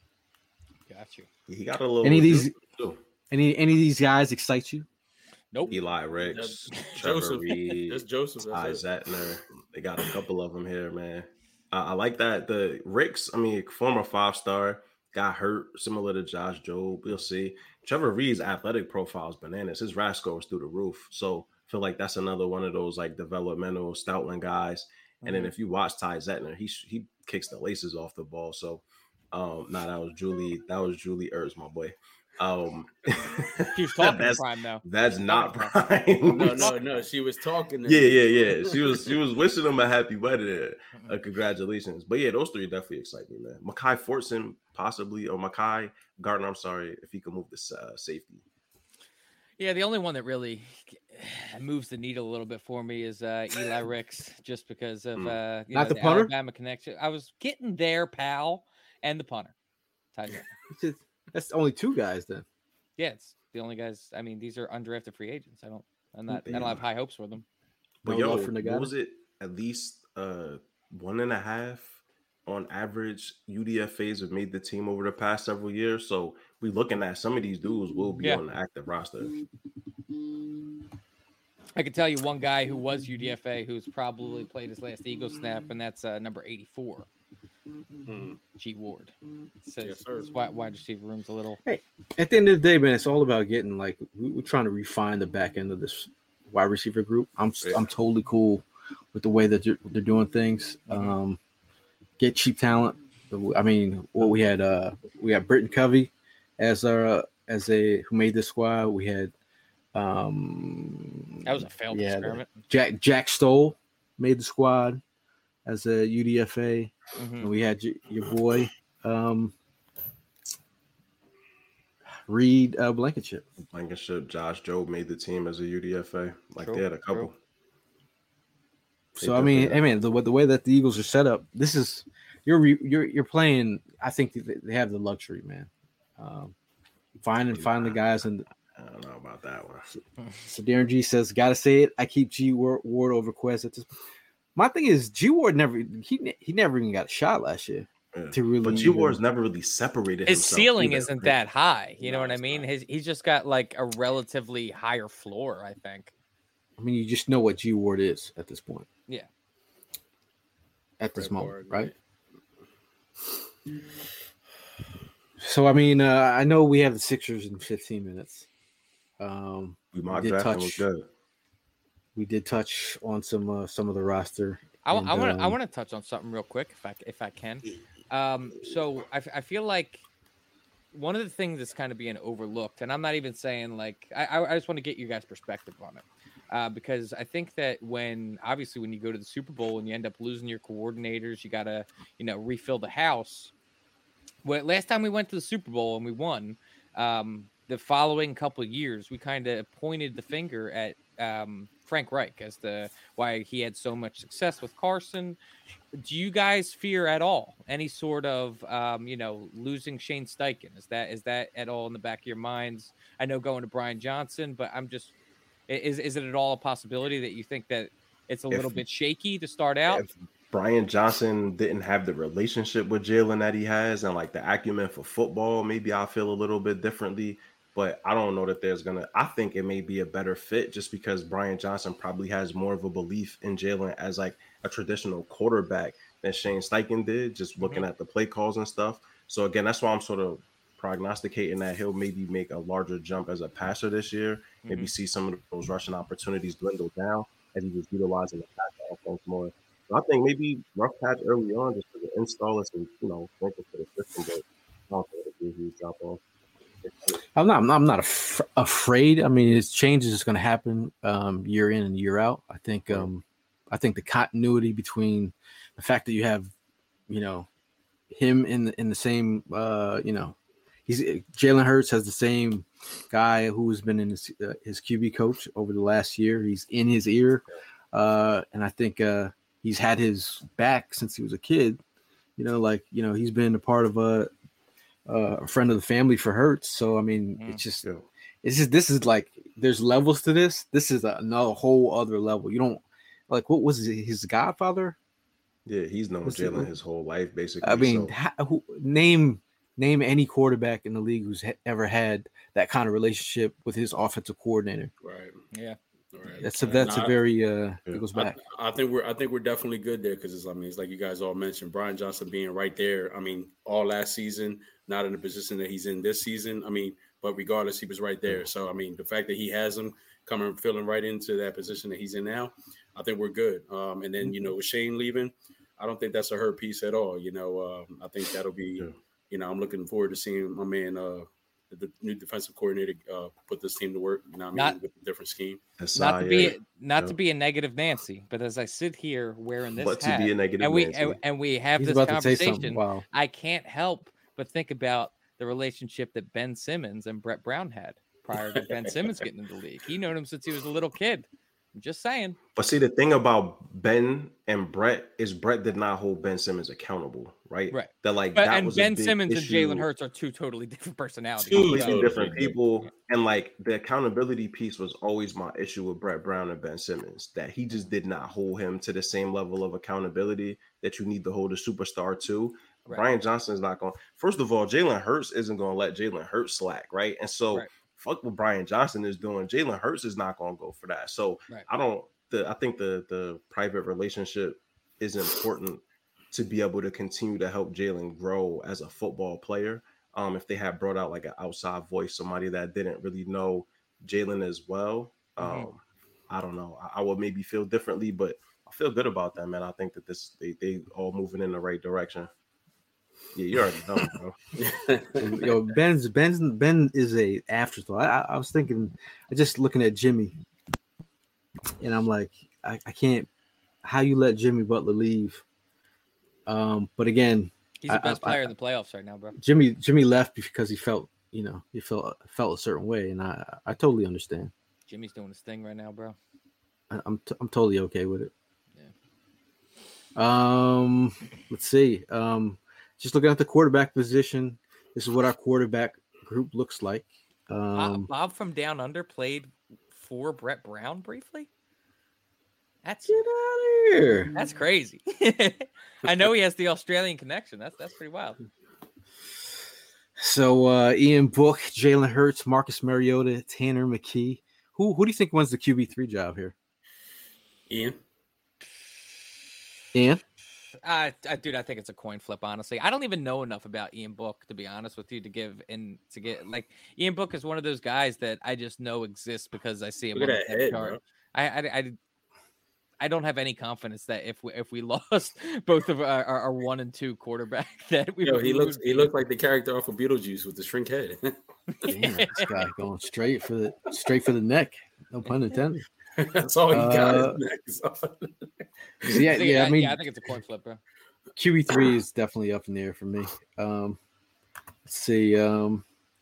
E: Got you.
G: He got a little.
D: Any of these guys excite you?
E: Nope.
G: Eli Ricks,
F: That's
G: Trevor
F: Joseph.
G: Reed,
F: That's Joseph.
G: Ty
F: That's it.
G: Zetner. They got a couple of them here, man. I like that. The Ricks, former 5-star, got hurt, similar to Josh Jobe. We'll see. Trevor Reed's athletic profile is bananas. His RAS score was through the roof. So I feel like that's another one of those like developmental Stoutland guys. And then if you watch Ty Zetner, he kicks the laces off the ball. So that was Julie Ertz, my boy.
E: She was talking prime though.
G: That's not prime.
F: No. She was talking.
G: Yeah. She was wishing him a happy wedding. Congratulations. But yeah, those three definitely excite me, man. Mekhi Fortson, possibly, or Mekhi Gardner. I'm sorry if he can move this safety.
E: Yeah, the only one that really moves the needle a little bit for me is Eli Ricks, just because of
D: Not the punter?
E: Alabama connection. I was getting there, pal, and the punter. Ty Zetner.
D: That's only 2 guys then.
E: Yeah, it's the only guys. I mean, these are undrafted free agents. I don't have high hopes for them.
G: But
D: No
G: yo,
D: love for
G: what
D: Nagata?
G: was it? At least 1.5 on average UDFAs have made the team over the past several years. So we looking at some of these dudes will be on the active roster.
E: I can tell you one guy who was UDFA who's probably played his last Eagle snap, and that's number 84, G Ward. Says wide receiver room's a little.
D: Hey, at the end of the day, man, it's all about getting like we're trying to refine the back end of this wide receiver group. I'm totally cool with the way that they're doing things. Get cheap talent. I mean, what we had Britton Covey as who made this squad. We had
E: that was a failed experiment.
D: Jack Stoll made the squad as a UDFA. And we had your boy Reed Blankenship.
G: Josh Jobe made the team as a UDFA. They had a couple.
D: So I mean, the way that the Eagles are set up, this is you're playing. I think they have the luxury, man. Find the guys, and
G: I don't know about that one.
D: So Darren G says, "Gotta say it. I keep G Ward over Quest at this." My thing is, G Ward never even got a shot last year. Yeah.
G: But G Ward's never really separated.
E: His ceiling isn't that high. You know what I mean? He's just got like a relatively higher floor, I think.
D: I mean, you just know what G Ward is at this point.
E: Yeah.
D: At this moment, right? So I mean, I know we have the Sixers in 15 minutes. We did touch on some of the roster.
E: I want to touch on something real quick if I can. So I feel like one of the things that's kind of being overlooked, and I'm not even saying like I just want to get your guys' perspective on it, because I think that when you go to the Super Bowl and you end up losing your coordinators, you gotta refill the house. Well, last time we went to the Super Bowl and we won, the following couple of years we kind of pointed the finger at Frank Reich as to why he had so much success with Carson. Do you guys fear at all any sort of losing Shane Steichen? Is that at all in the back of your minds? I know going to Brian Johnson, but I'm just is it at all a possibility that you think that it's a little bit shaky to start out?
G: If Brian Johnson didn't have the relationship with Jalen that he has and like the acumen for football, maybe I'll feel a little bit differently. But I don't know that I think it may be a better fit just because Brian Johnson probably has more of a belief in Jalen as like a traditional quarterback than Shane Steichen did, just looking at the play calls and stuff. So again, that's why I'm sort of prognosticating that he'll maybe make a larger jump as a passer this year. Maybe see some of those rushing opportunities dwindle down as he was utilizing the pass offense more. So I think maybe rough patch early on just to install us and thinking for the system, but I don't think it'll be a huge drop off.
D: I'm not afraid. I mean, it's changes is going to happen year in and year out. I think the continuity between the fact that you have, him in the same, he's Jalen Hurts has the same guy who's been in his QB coach over the last year. He's in his ear, and I think he's had his back since he was a kid. He's been a part of a friend of the family for Hurts. So I mean, this is like there's levels to this. This is another whole other level. You don't like what was his godfather?
G: Yeah, he's known Jalen his whole life basically.
D: I mean, name any quarterback in the league who's ever had that kind of relationship with his offensive coordinator.
F: Right.
E: Yeah.
F: Right.
D: That's a very it goes back.
F: I think we're definitely good there because it's like you guys all mentioned, Brian Johnson being right there. I mean, all last season, not in the position that he's in this season. I mean, but regardless, he was right there. So I mean, the fact that he has him filling right into that position that he's in now, I think we're good. And then with Shane leaving, I don't think that's a hurt piece at all. I think that'll be. I'm looking forward to seeing my man. The new defensive coordinator put this team to work, with a different scheme.
E: Not to be a negative Nancy, but as I sit here wearing this hat,
G: to be a negative
E: and we have this conversation, I can't help but think about the relationship that Ben Simmons and Brett Brown had prior to Ben Simmons getting into the league. He known him since he was a little kid. I'm just saying.
G: But see, the thing about Ben and Brett is Brett did not hold Ben Simmons accountable, right?
E: Right.
G: That like
E: But,
G: that
E: and
G: was
E: Ben
G: a big
E: Simmons
G: issue.
E: and Jalen Hurts are two totally different personalities.
G: Completely
F: totally
G: different
F: different.
G: people.
E: Yeah.
G: And like the accountability piece was always my issue with Brett Brown and Ben Simmons, that he just did not hold him to the same level of accountability that you need to hold a superstar to.
E: Right.
G: Brian Johnson is not going. First of all, Jalen Hurts isn't going to let Jalen Hurts slack, right? And so,
E: Right.
G: fuck what Brian Johnson is doing. Jalen Hurts is not going to go for that. So
E: Right.
G: I think the private relationship is important to be able to continue to help Jalen grow as a football player. If they had brought out like an outside voice, somebody that didn't really know Jalen as well, I don't know. I would maybe feel differently, but I feel good about that, man. I think that they all moving in the right direction. Yeah, you already know, bro.
D: Yo, Ben is a afterthought. I was thinking, just looking at Jimmy, and I'm like, I can't. How you let Jimmy Butler leave? But again,
E: He's the best player in the playoffs right now, bro.
D: Jimmy left because he felt a certain way, and I totally understand.
E: Jimmy's doing his thing right now, bro.
D: I'm totally okay with it. Yeah. Let's see. Just looking at the quarterback position, this is what our quarterback group looks like.
E: Bob from Down Under played for Brett Brown briefly.
D: Get out of here.
E: That's crazy. I know he has the Australian connection. That's pretty wild.
D: So Ian Book, Jalen Hurts, Marcus Mariota, Tanner McKee. Who do you think wins the QB3 job here?
F: Ian.
E: Dude, I think it's a coin flip. Honestly, I don't even know enough about Ian Book to be honest with you to get like Ian Book is one of those guys that I just know exists because I see him on the depth chart. I don't have any confidence that if we lost both of our 1 and 2 quarterback that we.
F: He looked like the character off of Beetlejuice with the shrink head.
D: Damn, this guy going straight for the neck. No pun intended.
F: That's all he got.
D: Yeah. I mean,
E: I think it's a coin flip, bro.
D: QB3 is definitely up in the air for me. Let's see. The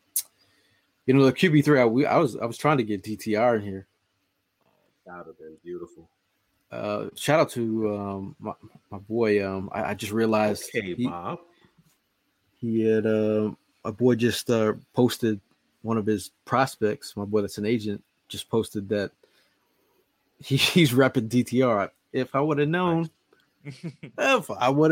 D: QB3. I was trying to get DTR in here.
G: That would have been beautiful.
D: Shout out to my boy. I just realized
G: Bob.
D: He had a boy just posted one of his prospects. My boy that's an agent just posted that he's repping DTR. If I would have known, that's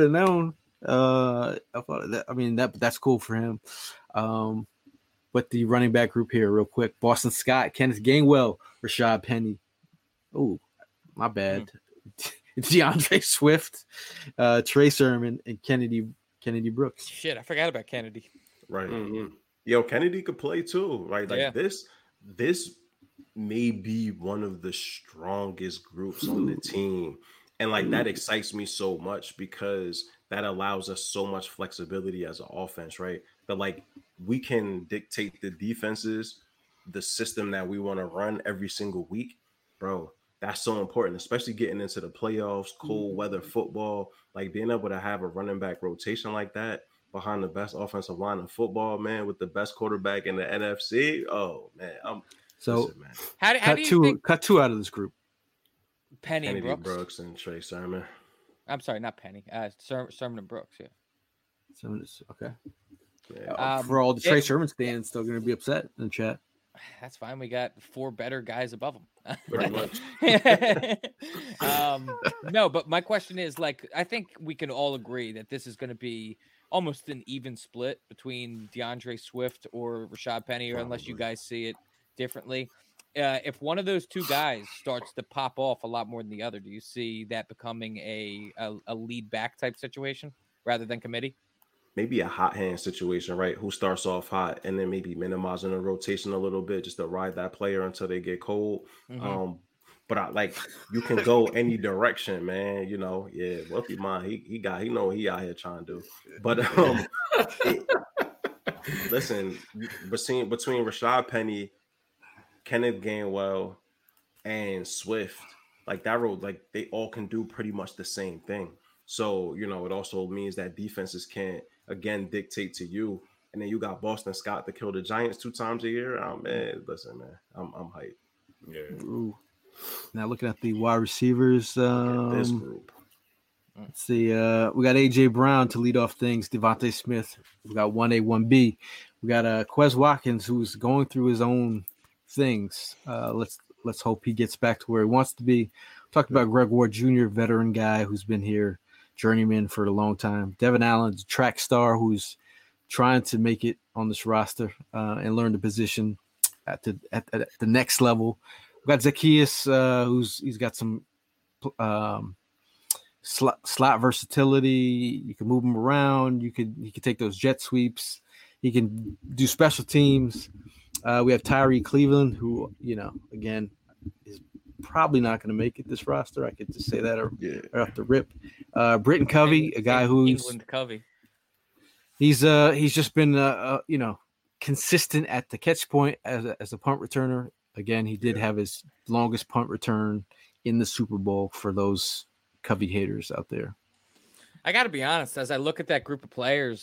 D: cool for him. But the running back group here, real quick: Boston Scott, Kenneth Gainwell, Rashad Penny. Oh, my bad. DeAndre Swift, Trey Sermon, and Kennedy Brooks.
E: Shit, I forgot about Kennedy.
G: Right. Mm-hmm. Yo, Kennedy could play too, right? Like this may be one of the strongest groups on the team. And like that excites me so much because that allows us so much flexibility as an offense, right? That like we can dictate the defenses, the system that we want to run every single week, bro. That's so important, especially getting into the playoffs, cold weather football, like being able to have a running back rotation like that behind the best offensive line in football, man, with the best quarterback in the NFC. Oh man, man.
E: How do you think...
D: cut 2 out of this group?
E: Kennedy
G: Brooks and Trey Sermon.
E: I'm sorry, not Penny. Sermon and Brooks. Yeah.
D: Sermon is okay.
G: Yeah.
D: For all the Trey Sermon stands, still going to be upset in the chat.
E: That's fine. We got 4 better guys above him.
F: Pretty much.
E: No, but my question is, like, I think we can all agree that this is going to be almost an even split between DeAndre Swift or Rashad Penny, or unless you guys see it differently. If one of those 2 guys starts to pop off a lot more than the other, do you see that becoming a lead back type situation rather than committee?
G: Maybe a hot hand situation, right? Who starts off hot and then maybe minimizing the rotation a little bit just to ride that player until they get cold.
E: Mm-hmm.
G: But you can go any direction, man. Wealthy mind, he know what he out here trying to do. But listen, between Rashad Penny, Kenneth Gainwell, and Swift, like that road, like they all can do pretty much the same thing. So, it also means that defenses can't, again, dictate to you. And then you got Boston Scott to kill the Giants 2 times a year. Oh, man, listen, man, I'm hyped.
F: Yeah.
D: Ooh. Now looking at the wide receivers,
G: This group.
D: let's see. We got AJ Brown to lead off things. Devontae Smith. We got 1A, 1B. We got Quez Watkins, who's going through his own things. Let's hope he gets back to where he wants to be. Talked about Greg Ward Jr., veteran guy who's been here, journeyman for a long time. Devin Allen, the track star, who's trying to make it on this roster and learn the position at the next level. We got Zacchaeus, he's got some slot versatility. You can move him around. He can take those jet sweeps. He can do special teams. We have Tyree Cleveland, who, again, is probably not going to make it this roster. I could just say that right off the rip. Britton Covey, a guy who's
E: England Covey.
D: He's just been consistent at the catch point as a punt returner. Again, he did have his longest punt return in the Super Bowl for those Covey haters out there.
E: I got to be honest, as I look at that group of players,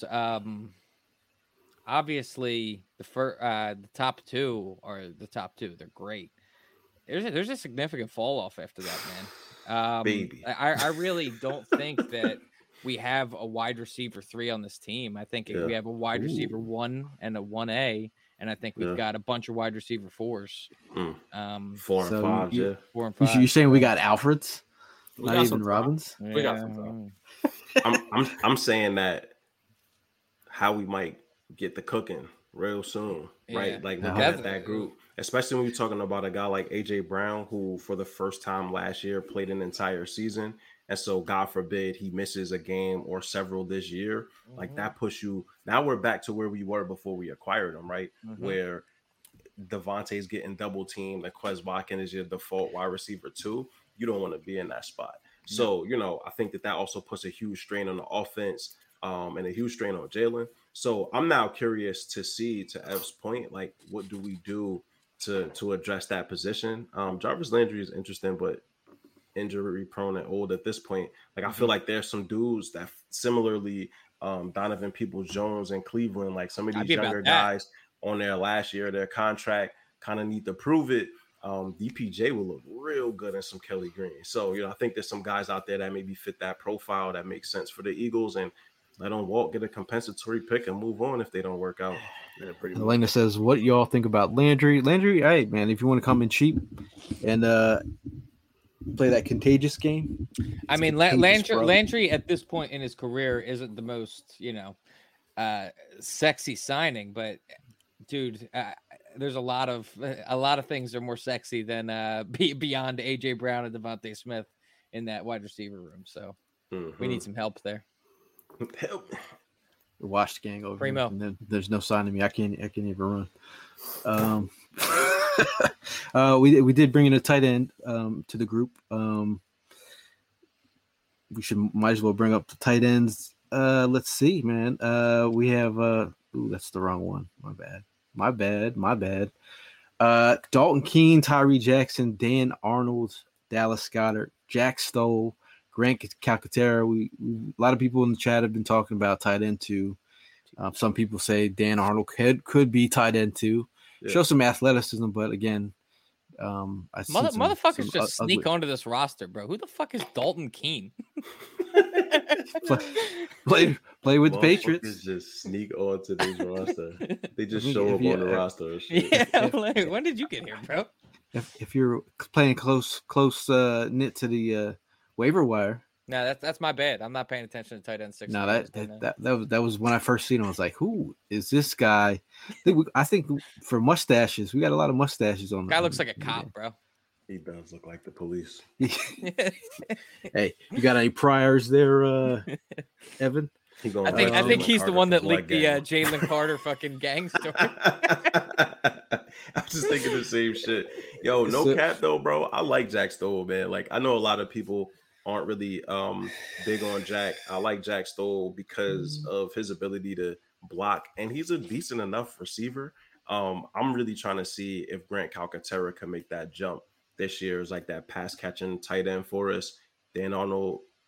E: obviously the top two are the top two. They're great. There's a significant fall off after that, man.
G: Baby.
E: I really don't think that we have a wide receiver 3 on this team. I think we have a wide receiver 1 and a 1A, and I think we've got a bunch of wide receiver 4s.
G: 4 and 5, yeah.
E: 4 and 5.
D: You're saying we got Alfreds?
F: We
D: Not
F: got
D: even Robbins?
F: We got some time.
G: I'm saying that how we might get the cooking real soon, right?
E: Yeah.
G: Like looking at that group, especially when you're talking about a guy like AJ Brown, who for the first time last year played an entire season. And so God forbid he misses a game or several this year. Like that push you. Now we're back to where we were before we acquired him, right? Where Devontae's getting double teamed, like Quez Watkins is your default wide receiver 2. You don't want to be in that spot. So, I think that also puts a huge strain on the offense and a huge strain on Jalen. So I'm now curious to see, to Ev's point, like what do we do to address that position? Jarvis Landry is interesting, but injury prone and old at this point. Like I feel like there's some dudes that similarly Donovan Peoples-Jones and Cleveland, like some of these younger guys on their last year, their contract kind of need to prove it. DPJ will look real good in some Kelly Green. So, I think there's some guys out there that maybe fit that profile that makes sense for the Eagles, and let them walk, get a compensatory pick, and move on if they don't work out.
D: Elena says, what y'all think about Landry? Landry, hey, man, if you want to come in cheap and play that contagious game.
E: I mean, Landry at this point in his career isn't the most, sexy signing, but dude, there's a lot of things that are more sexy than beyond AJ Brown and Devontae Smith in that wide receiver room. So we need some help there.
G: Help.
D: Watch the gang over
E: Primo.
D: here, and then there's no sign of me. I can't even run. We did bring in a tight end to the group. We might as well bring up the tight ends. Let's see, man. We have that's the wrong one. My bad. Dalton Keene, Tyree Jackson, Dan Arnold, Dallas Goedert, Jack Stoll, Grant Calcaterra. A lot of people in the chat have been talking about tight end 2. Some people say Dan Arnold could be tight end 2. Yeah. Show some athleticism, but again,
E: motherfuckers just sneak onto this roster, bro. Who the fuck is Dalton Keene?
D: play with the Patriots.
G: Just sneak onto this roster. They just show up on the roster. And shit.
E: Yeah, like, when did you get here, bro?
D: If you're playing close knit to the waiver wire.
E: No, that's my bad. I'm not paying attention to tight end 6.
D: No, that was when I first seen him. I was like, who is this guy? I think for mustaches, we got a lot of mustaches on.
E: Guy looks like a cop, bro.
G: He does look like the police.
D: Hey, you got any priors there, Evan?
E: I think he's the one that leaked the Jalen Carter fucking gang story.
G: I was just thinking the same shit. Yo, no cap though, bro. I like Jack Stoll, man. Like I know a lot of people aren't really big on Jack. I like Jack Stoll because of his ability to block, and he's a decent enough receiver. I'm really trying to see if Grant Calcaterra can make that jump this year. Is like that pass catching tight end for us. Dan Arnold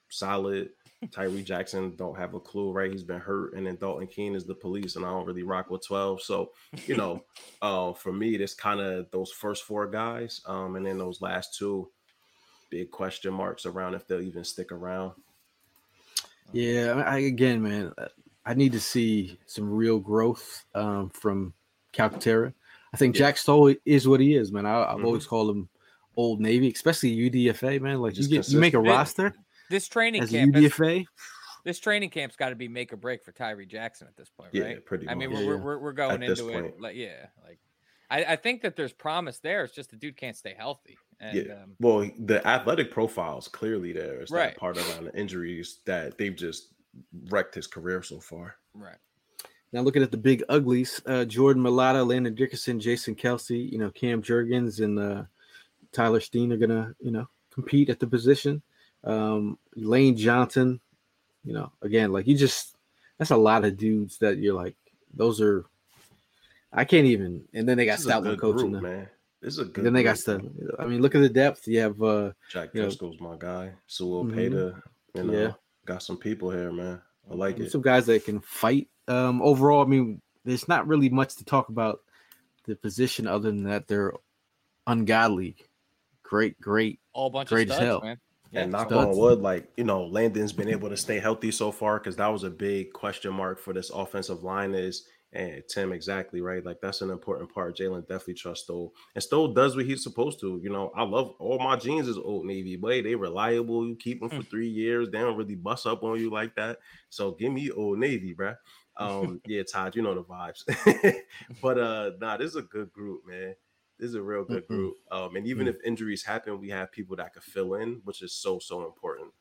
G: solid. Tyree Jackson don't have a clue, right? He's been hurt, and then Dalton Keene is the police, and I don't really rock with 12. So, for me, it's kind of those first 4 guys, and then those last 2 big question marks around if they'll even stick around.
D: Yeah, again, man, I need to see some real growth from Calcaterra. I think Jack Stoll is what he is, man. I've always called him Old Navy, especially UDFA, man. Like you make a roster.
E: This training
D: as
E: camp,
D: UDFA.
E: This training camp's got to be make or break for Tyree Jackson at this point, right?
G: Yeah, pretty much.
E: I mean, we're going into it. I think that there's promise there. It's just the dude can't stay healthy. And,
G: well, the athletic profile is clearly there. It's
E: right.
G: that part around the injuries that they've just wrecked his career so far.
E: Right.
D: Now looking at the big uglies, Jordan Mailata, Landon Dickerson, Jason Kelsey, Cam Jurgens and Tyler Steen are gonna, compete at the position. Lane Johnson, again, like that's a lot of dudes that you're like, those are, I can't even. And then they got Stoutland coaching them, man.
G: This is a good.
D: Then they got stuff. I mean, look at the depth. You have
G: Jack Driscoll's my guy. Sewell Payda. Got some people here, man. I like it.
D: Some guys that can fight. Overall, I mean, there's not really much to talk about the position other than that they're ungodly. Great,
E: all bunch
D: great
E: of studs,
D: as hell.
E: Man.
G: Yeah, and knock on wood, Landon's been able to stay healthy so far, because that was a big question mark for this offensive line. And Tim, exactly right. Like, that's an important part. Jalen definitely trusts Stoll, and Stoll does what he's supposed to. I love all my jeans is Old Navy, boy. They reliable. You keep them for 3 years. They don't really bust up on you like that. So give me Old Navy, bruh. Yeah, Todd, you know the vibes. But this is a good group, man. This is a real good group. And even if injuries happen, we have people that could fill in, which is so important.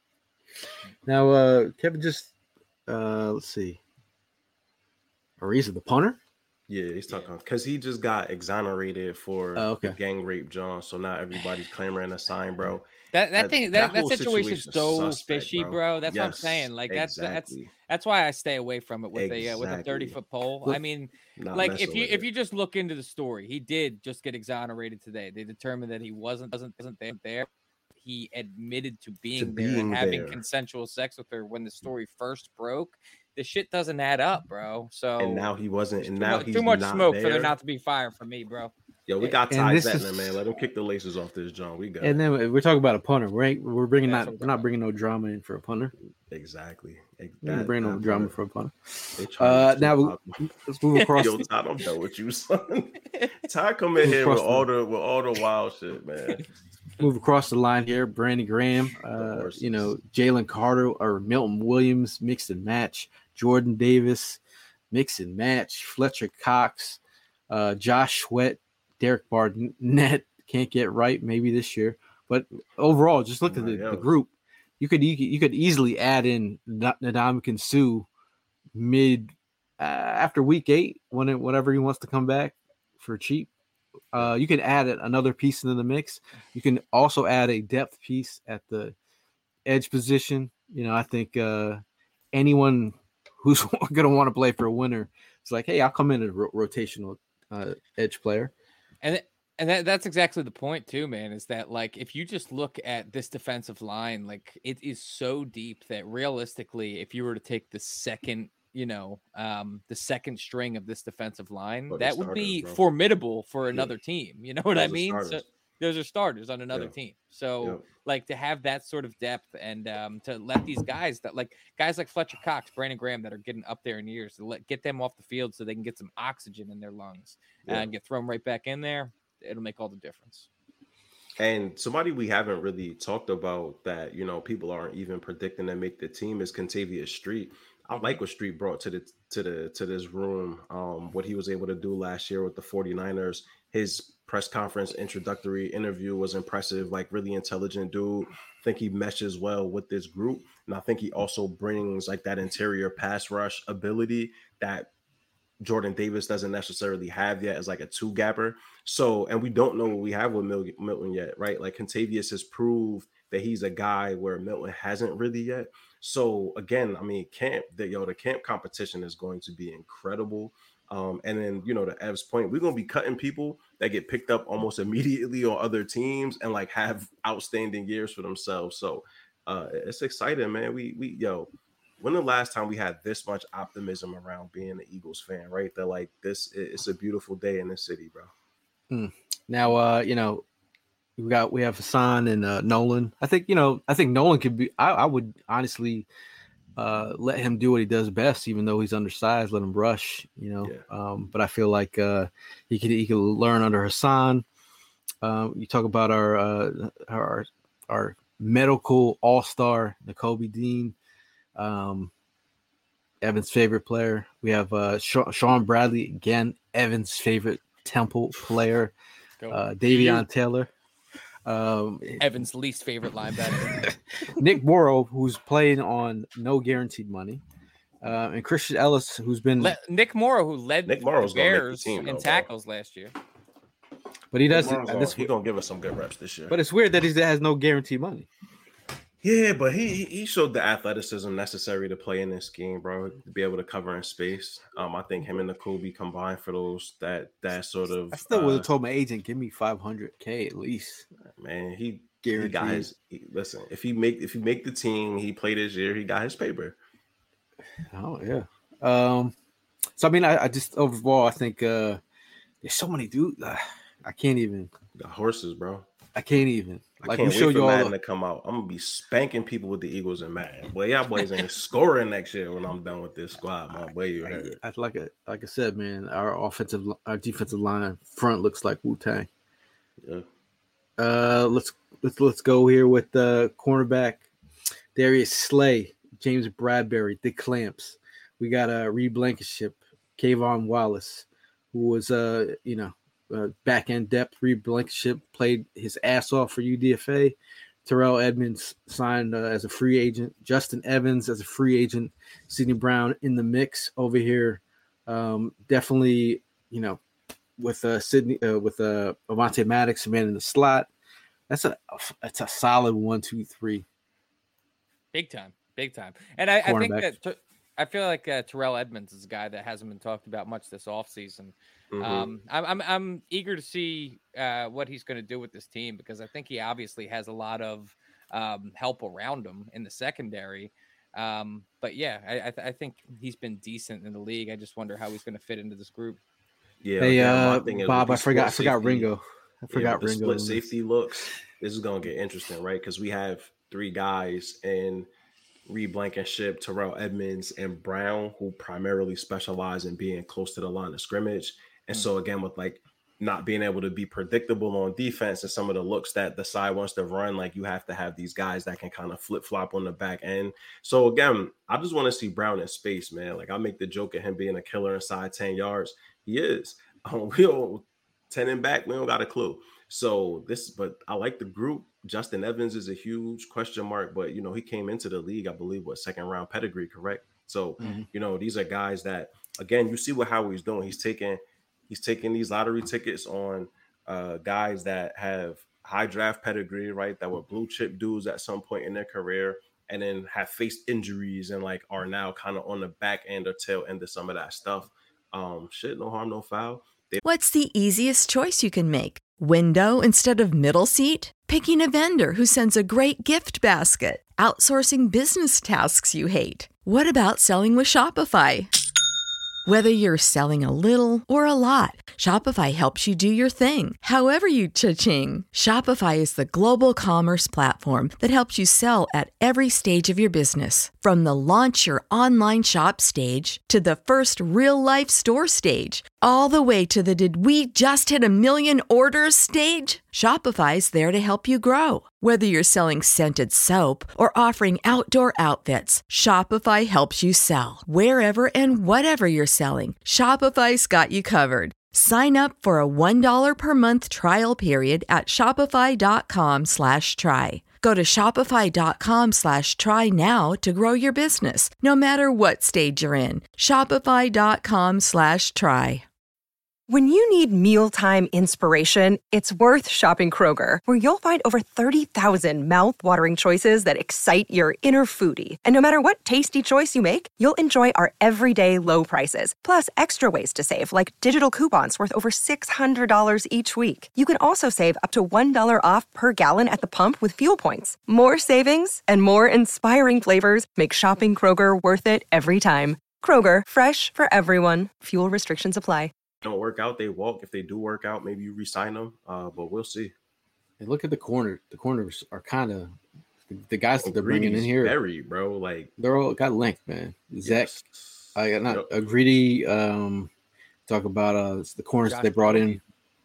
D: Now, Kevin, just let's see. Ariza, the punter?
G: Yeah, he's talking because he just got exonerated for the gang rape, John. So now everybody's clamoring a sign, bro.
E: That situation's so fishy, bro. That's what I'm saying. Like that's why I stay away from it with a 30-foot pole. I mean, like if you just look into the story, he did just get exonerated today. They determined that he wasn't there. He admitted to being there and having consensual sex with her when the story first broke. The shit doesn't add up, bro. So
G: and now he wasn't, and now he's
E: too much
G: not
E: smoke
G: there.
E: for there not to be fire for me, bro.
G: Yo, we got Ty Zettner, man. Let him kick the laces off this John. We got.
D: And then we're talking about a punter, right? We're not bringing no drama in for a punter.
G: Exactly.
D: We're not bringing no drama for a punter.
G: Now let's move across. Yo, Ty, I'm done with you, son. Ty come in here with all the wild shit, man.
D: Move across the line here. Brandon Graham, Jalen Carter or Milton Williams, mix and match. Jordan Davis, mix and match. Fletcher Cox, Josh Sweat, Derek Barnett can't get right maybe this year, but overall, just look at the group. You could easily add in Ndamukong Suh mid after week 8 whenever he wants to come back for cheap. You can add another piece into the mix. You can also add a depth piece at the edge position. I think anyone who's going to want to play for a winner, it's like, hey, I'll come in as a rotational edge player.
E: And that's exactly the point too, man, is that like, if you just look at this defensive line, like it is so deep that realistically, if you were to take the second string of this defensive line, that would be formidable for another team. You know what I mean? So those are starters on another team. So like to have that sort of depth and to let these guys guys like Fletcher Cox, Brandon Graham that are getting up there in years, to get them off the field so they can get some oxygen in their lungs and get thrown right back in there. It'll make all the difference.
G: And somebody we haven't really talked about that, people aren't even predicting to make the team is Kentavious Street. I like what Street brought to this room. What he was able to do last year with the 49ers. His press conference introductory interview was impressive, like really intelligent dude. I think he meshes well with this group. And I think he also brings like that interior pass rush ability that Jordan Davis doesn't necessarily have yet as like a 2-gapper. So, and we don't know what we have with Milton yet, right? Like Kentavious has proved that he's a guy where Milton hasn't really yet. So again, I mean, the camp competition is going to be incredible. And then, to Ev's point, we're going to be cutting people that get picked up almost immediately on other teams and like have outstanding years for themselves. So It's exciting, man. Yo, when the last time we had this much optimism around being an Eagles fan, right? That like this, it's a beautiful day in the city, bro.
D: Now, we have Hassan and Nolan. I think Nolan could be. I would honestly let him do what he does best, even though he's undersized. Let him rush, But I feel like he could learn under Hassan. You talk about our medical all-star Nakobe Dean, Evan's favorite player. We have Sean Bradley, again, Evan's favorite Temple player. Davion Taylor,
E: Evan's least favorite linebacker.
D: Nick Morrow, who's playing on no guaranteed money, and Christian Ellis, who's been
E: Nick Morrow, who led
G: Nick Morrow's
E: the Bears in tackles last year.
D: But he does.
G: He's gonna give us some good reps this year.
D: But it's weird that he has no guaranteed money.
G: Yeah, but he showed the athleticism necessary to play in this game, bro. To be able to cover in space. I think him and Nakobe combined for that sort of.
D: I still would have told my agent, give me $500K at least.
G: Man, he got his. Listen, if he make the team, he played this year. He got his paper.
D: Oh yeah. So I mean, I just overall, I think there's so many dudes. I can't even.
G: The horses, bro.
D: I can't even.
G: I can't wait for Madden to come out. I'm gonna be spanking people with the Eagles and Madden. Boy, y'all boys ain't scoring next year when I'm done with this squad, my boy. You heard.
D: Like I said, man, our defensive line front looks like Wu-Tang.
G: Yeah.
D: Let's go here with the cornerback Darius Slay, James Bradbury, Dick Clamps. We got Reed Blankenship, Kayvon Wallace, who was back end depth. Reed Blankenship played his ass off for UDFA. Terrell Edmonds signed as a free agent. Justin Evans as a free agent. Sidney Brown in the mix over here. Definitely, with Sidney with Avonte Maddox, man in the slot. That's a solid 1, 2, 3.
E: Big time. And I think that I feel like Terrell Edmonds is a guy that hasn't been talked about much this offseason. I'm eager to see what he's going to do with this team, because I think he obviously has a lot of help around him in the secondary. But yeah, I think he's been decent in the league. I just wonder how he's going to fit into this group.
G: Yeah.
D: Hey, Bob, I forgot Ringo.
G: Ringo. Split safety looks. This is going to get interesting, right? Because we have 3 guys in Reed Blankenship, Terrell Edmonds, and Brown, who primarily specialize in being close to the line of scrimmage. And so again, with like not being able to be predictable on defense and some of the looks that the side wants to run, like you have to have these guys that can kind of flip-flop on the back end. So again, I just want to see Brown in space, man. Like I make the joke of him being a killer inside 10 yards. He is. We don't 10 and back, we don't got a clue. So but I like the group. Justin Evans is a huge question mark, but he came into the league, I believe, second round pedigree, correct? So, these are guys that, again, you see what Howie's doing. He's taking these lottery tickets on guys that have high draft pedigree, right? That were blue chip dudes at some point in their career, and then have faced injuries and like are now kind of on the back end or tail end of some of that stuff. No harm, no foul.
J: What's the easiest choice you can make? Window instead of middle seat? Picking a vendor who sends a great gift basket? Outsourcing business tasks you hate? What about selling with Shopify? Whether you're selling a little or a lot, Shopify helps you do your thing, however you cha-ching. Shopify is the global commerce platform that helps you sell at every stage of your business. From the launch your online shop stage to the first real-life store stage, all the way to the did we just hit 1 million orders stage. Shopify's there to help you grow. Whether you're selling scented soap or offering outdoor outfits, Shopify helps you sell. Wherever and whatever you're selling, Shopify's got you covered. Sign up for a $1 per month trial period at shopify.com/try. Go to shopify.com/try now to grow your business, no matter what stage you're in. Shopify.com/try.
K: When you need mealtime inspiration, it's worth shopping Kroger, where you'll find over 30,000 mouth-watering choices that excite your inner foodie. And no matter what tasty choice you make, you'll enjoy our everyday low prices, plus extra ways to save, like digital coupons worth over $600 each week. You can also save up to $1 off per gallon at the pump with fuel points. More savings and more inspiring flavors make shopping Kroger worth it every time. Kroger, fresh for everyone. Fuel restrictions apply.
G: Don't work out, they walk. If they do work out, maybe you re-sign them. But we'll see.
D: And look at the corner. The corners are kind of the guys that they're bringing in here.
G: Very, bro. Like
D: they're all got length, man. Zach,
G: yes.
D: I got not a greedy. Talk about the corners that they brought in.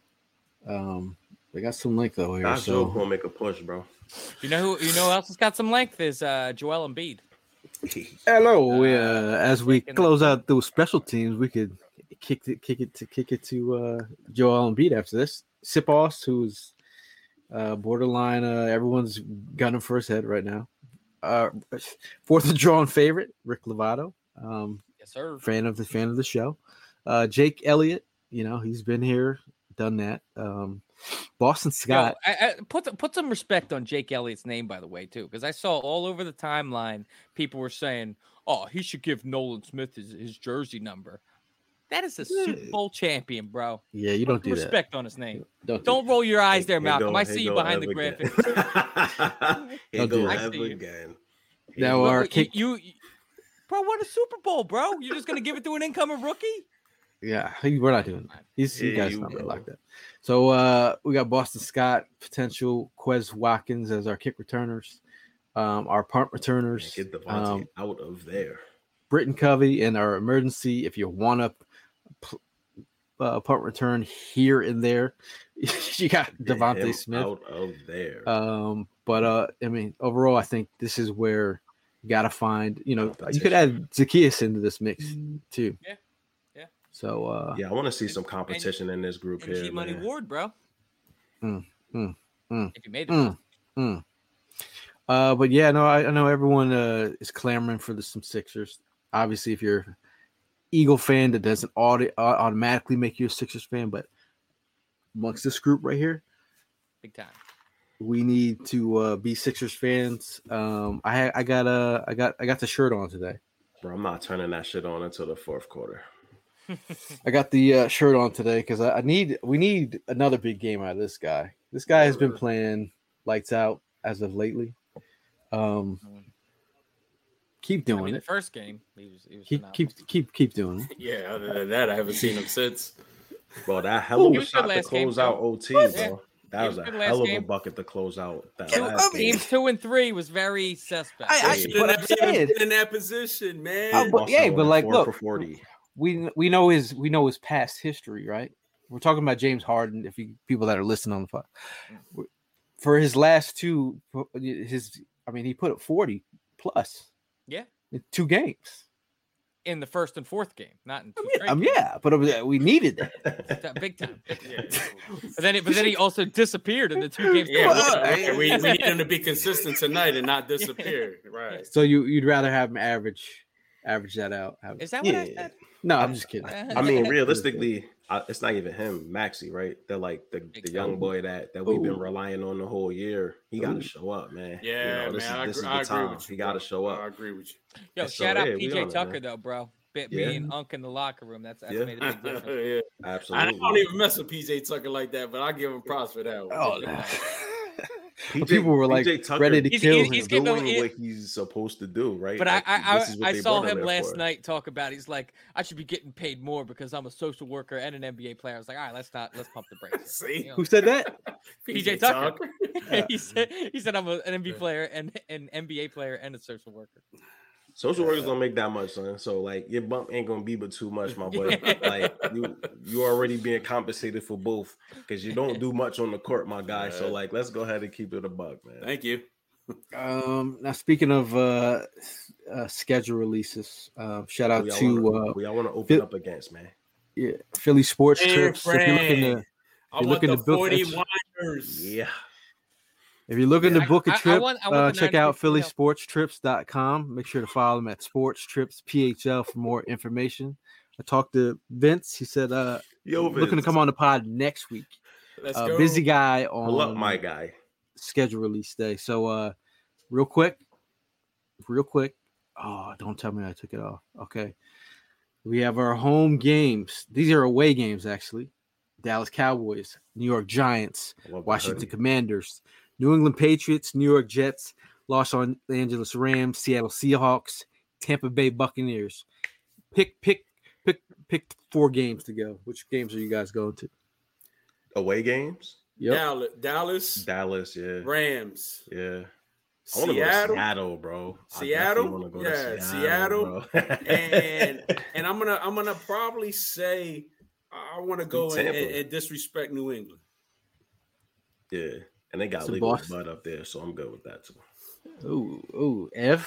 D: They got some length though here.
G: Josh
D: So
G: gonna make a push, bro.
E: You know who else has got some length is Joel Embiid.
D: Hello. As we close out those special teams, we could kick it to Joel Embiid after this. Sipos, who's borderline. Everyone's gunning for his head right now. Fourth of drawn favorite, Rick Lovato.
E: Yes, sir.
D: Fan of the show. Jake Elliott, he's been here, done that. Boston Scott.
E: I put some respect on Jake Elliott's name, by the way, too, because I saw all over the timeline people were saying, "Oh, he should give Nolan Smith his jersey number." That is a Super Bowl champion, bro.
D: Yeah, you don't do that.
E: Respect on his name.
D: Don't
E: roll your eyes there, Malcolm. I see you behind the graphic.
G: Don't do
E: I
G: that
E: see you.
G: again.
D: Now our kick.
E: You, bro, what a Super Bowl, bro! You're just gonna give it to an incoming rookie?
D: Yeah, we're not doing that. He guys not like that. So we got Boston Scott, potential Quez Watkins as our kick returners, our punt returners.
G: Get Devontae out of there.
D: Britton Covey and our emergency. If you want to punt return here and there, you got Devontae Smith
G: out of there.
D: But I mean, overall, I think this is where you got to find. You could add Zacchaeus into this mix too.
E: Yeah.
D: So
G: I want to see some competition in this group here.
E: G Money Ward, bro.
D: If
E: you made it.
D: But yeah, no, I know everyone is clamoring for some Sixers. Obviously, if you're an Eagle fan, that doesn't automatically make you a Sixers fan. But amongst this group right here,
E: big time,
D: we need to be Sixers fans. I got the shirt on today,
G: bro. I'm not turning that shit on until the fourth quarter.
D: I got the shirt on today because we need another big game out of this guy. This guy has been playing lights out as of lately. Keep doing it.
E: The first game, he was
D: keep doing it.
F: Yeah, other than that, I haven't seen him since.
G: Bro, that hell of a shot to close out OT, bro.
E: Yeah.
G: That was a hell of a bucket to close out.
E: Games 2 and 3 was very suspect.
F: I should have never been in that position, man.
D: But like, look,
G: for 40.
D: We know his past history, right? We're talking about James Harden. People that are listening on the phone, for his last two, he put up 40 plus.
E: Yeah,
D: in 2 games.
E: In the first and fourth game, not in 2
D: but we needed
E: that big time. But then he also disappeared in the 2 games.
F: Yeah, we need him to be consistent tonight and not disappear. Right.
D: So you'd rather have him average that out.
E: Is that what I said?
D: No, I'm just kidding.
G: I mean, realistically, it's not even him, Maxey, right? They're like the young boy that we've been relying on the whole year. He got to show up, man.
F: Yeah,
G: this
F: man.
G: is the time. He got to show up.
F: I agree with you.
E: Yo, shout out PJ Tucker though, bro. Me and Unk in the locker room. That's made a big difference.
F: Yeah,
G: absolutely.
F: I don't even mess with PJ Tucker like that, but I give him props for that one.
D: Oh, no. People were like ready to kill him.
G: He's doing what he's supposed to do, right?
E: But
G: like,
E: I saw him last night talk about it. He's like, I should be getting paid more because I'm a social worker and an NBA player. I was like, all right, let's pump the brakes.
F: See,
D: who said that?
E: PJ Tucker. he said I'm an NBA player and an NBA player and a social worker.
G: Social workers don't make that much, son. So like your bump ain't gonna be but too much, my boy. Like you already being compensated for both because you don't do much on the court, my guy. So like let's go ahead and keep it a buck, man.
F: Thank you.
D: Now speaking of schedule releases, shout out to
G: we all want to open up against, man.
D: Yeah, Philly Sports Trips.
F: If you're looking to book 40 winders.
G: Yeah.
D: If you're looking to book a trip, check out phillysportstrips.com. Make sure to follow them at Sports Trips PHL for more information. I talked to Vince. He said,
G: Yo,
D: looking to come on the pod next week.
F: Let's go.
D: Busy guy
G: Pull up,
D: on
G: my guy.
D: schedule release day. So, real quick. Oh, don't tell me I took it off. Okay. We have our home games. These are away games, actually. Dallas Cowboys, New York Giants, Washington Commanders, New England Patriots, New York Jets, Los Angeles Rams, Seattle Seahawks, Tampa Bay Buccaneers. Pick 4 games to go. Which games are you guys going to?
G: Away games?
D: Yep.
F: Dallas,
G: yeah.
F: Rams,
G: yeah. I want to go to
F: Seattle,
G: Seattle, bro.
F: Seattle, Seattle, and I'm gonna probably say I want to go and disrespect New England.
G: Yeah, and they got legal blood up there, so I'm good with that too.
D: Ooh, Ev.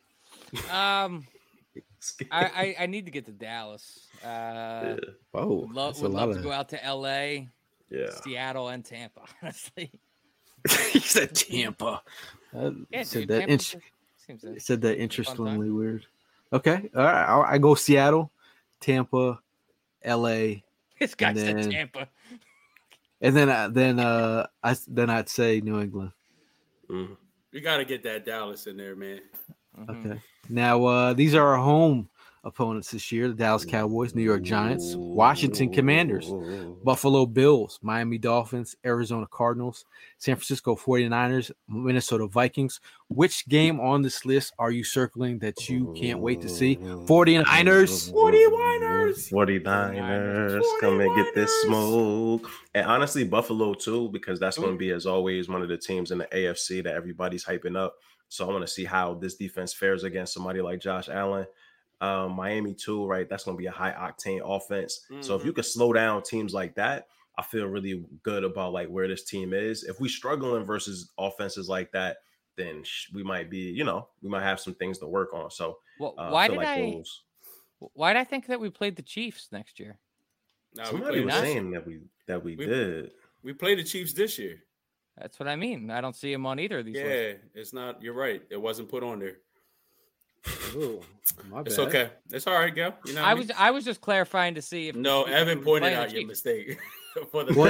E: I need to get to Dallas.
D: Would
E: love to go out to LA, Seattle, and Tampa. Honestly,
D: he said Tampa. Said that interestingly weird. Okay, all right. I go Seattle, Tampa, LA.
E: This guy said Tampa.
D: And then I'd say New England.
G: Mm-hmm.
F: You got to get that Dallas in there, man.
D: Okay. Now these are our home opponents this year: the Dallas Cowboys, New York Giants, Washington Commanders, Buffalo Bills, Miami Dolphins, Arizona Cardinals, San Francisco 49ers, Minnesota Vikings. Which game on this list are you circling that you can't wait to see? 49ers.
G: 49ers. Come and get this smoke. And honestly, Buffalo too, because that's going to be, as always, one of the teams in the AFC that everybody's hyping up. So I want to see how this defense fares against somebody like Josh Allen. Miami too, right? That's going to be a high octane offense. Mm-hmm. So if you could slow down teams like that, I feel really good about like where this team is. If we struggling versus offenses like that, then we might be, we might have some things to work on. So
E: why did I think that we played the Chiefs next year?
G: No, somebody was saying that we did.
F: We played the Chiefs this year.
E: That's what I mean. I don't see him on either of these.
F: Yeah,
E: lists.
F: It's not. You're right. It wasn't put on there.
D: Ooh, my bad.
F: It's okay. It's all right, Gal. You know,
E: I was just clarifying to see if
F: Evan pointed out your mistake. For the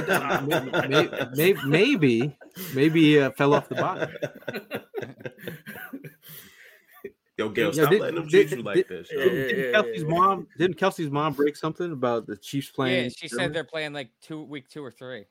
D: maybe fell off the bottom.
G: Yo, Gail, stop letting them treat you like this.
D: Didn't Kelsey's mom break something about the Chiefs playing?
E: Yeah, she said they're playing like week 2 or 3.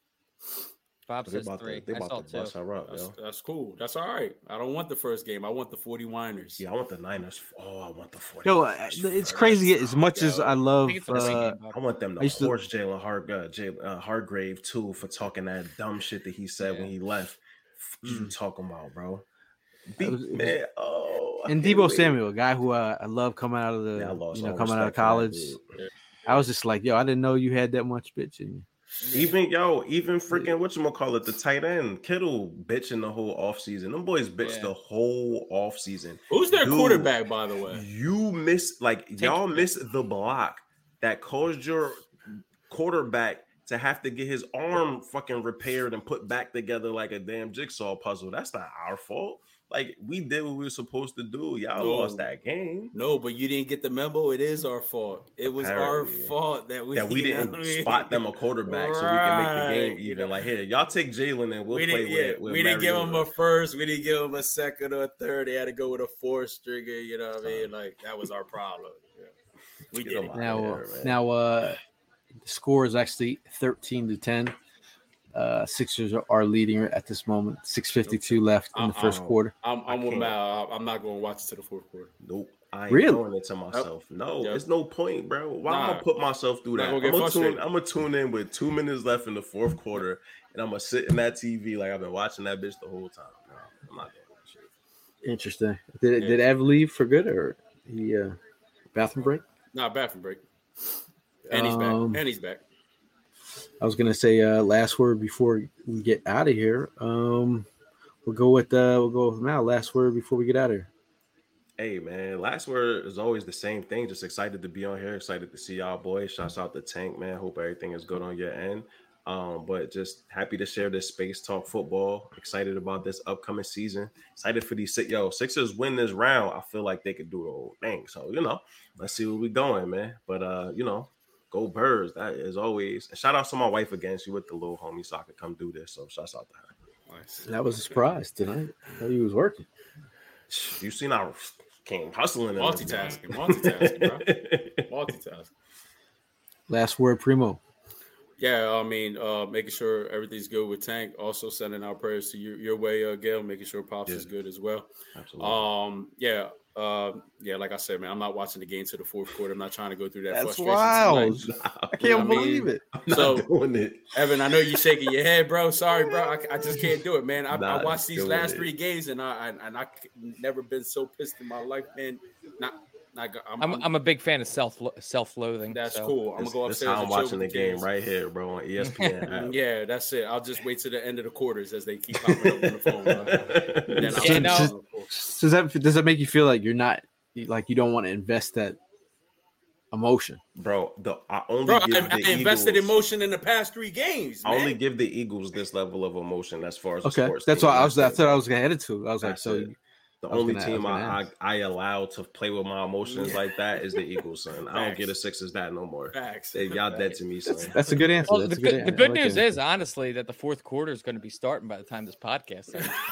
E: Bob says 3. I saw 2.
F: That's cool. That's all right. I don't want the first game. I want the 49ers.
G: Yeah, I want the Niners. Oh, I want the 49ers.
D: Yo, it's crazy. As much as I love,
G: I want them to force Jalen Hargrave too for talking that dumb shit that he said when he left. What you talking about, bro?
D: And Deebo Samuel, a guy who I love coming out of coming out of college. I was just like, yo, I didn't know you had that much bitch in you.
G: Even freaking whatchamacallit, the tight end Kittle bitching the whole offseason. Them boys bitched the whole offseason.
F: Who's their quarterback, by the way?
G: You missed y'all missed the block that caused your quarterback to have to get his arm fucking repaired and put back together like a damn jigsaw puzzle. That's not our fault. Like, we did what we were supposed to do. Y'all lost that game.
F: No, but you didn't get the memo. It is our fault. It was our fault that we
G: didn't spot them a quarterback so we can make the game even. Like, here, y'all take Jalen and we'll play with
F: we didn't give him a first. We didn't give him a second or a third. They had to go with a 4th stringer. You know what I mean? Like, that was our problem. Yeah. We did it.
D: Now, the score is actually 13-10. Sixers are leading at this moment. 6:52 left in the first quarter.
F: I'm not going to watch it to the fourth quarter.
G: Nope. I ain't doing it to myself. No, there's no point, bro. Why am I gonna put myself through that? I'm gonna tune in with 2 minutes left in the fourth quarter, and I'm gonna sit in that TV like I've been watching that bitch the whole time. Bro. I'm not doing that shit.
D: Interesting. Did Ev leave for good, or he bathroom break?
F: No, bathroom break. And he's back. And he's back.
D: I was gonna say last word before we get out of here. We'll go with Mal. Last word before we get out of here.
G: Hey man, last word is always the same thing. Just excited to be on here. Excited to see y'all boys. Shouts out to Tank, man. Hope everything is good on your end. But just happy to share this space, talk football. Excited about this upcoming season. Excited for these Sixers win this round. I feel like they could do the whole thing. So let's see where we going, man. But go Birds. That is always. And shout out to my wife again. She with the little homie, so I could come do this. So shouts out to her.
D: Nice. That was a surprise tonight. I thought he was working.
G: You seen I came hustling.
F: Multitasking, bro. Multitasking.
D: Last word, Primo.
F: Yeah, I mean, making sure everything's good with Tank. Also sending our prayers to your way, Gail. Making sure Pops is good as well.
G: Absolutely.
F: Like I said, man, I'm not watching the game to the fourth quarter. I'm not trying to go through that.
D: That's
F: frustration
D: wild.
F: tonight.
D: I can't believe it.
G: I'm not doing it.
F: Evan, I know you're shaking your head, bro. Sorry, bro. I just can't do it, man. I watched these last 3 games, and I never been so pissed in my life, man.
E: I'm a big fan of self-loathing.
F: That's cool. I'm gonna go upstairs.
G: I'm watching the game right here, bro, on ESPN.
F: Yeah, that's it. I'll just wait to the end of the quarters as they keep popping up on the phone.
D: Does that make you feel like you're not like you don't want to invest that emotion,
G: bro? I
F: invested emotion in the past 3 games. Man.
G: I only give the Eagles this level of emotion as far as
D: sports. That's why that's what I was headed to. I was like, so.
G: The only team I allow to play with my emotions like that is the Eagles, son. I don't get a Sixers that no more. Y'all dead to me, son.
D: That's a good answer.
E: Well, the good news is, honestly, that the fourth quarter is going to be starting by the time this podcast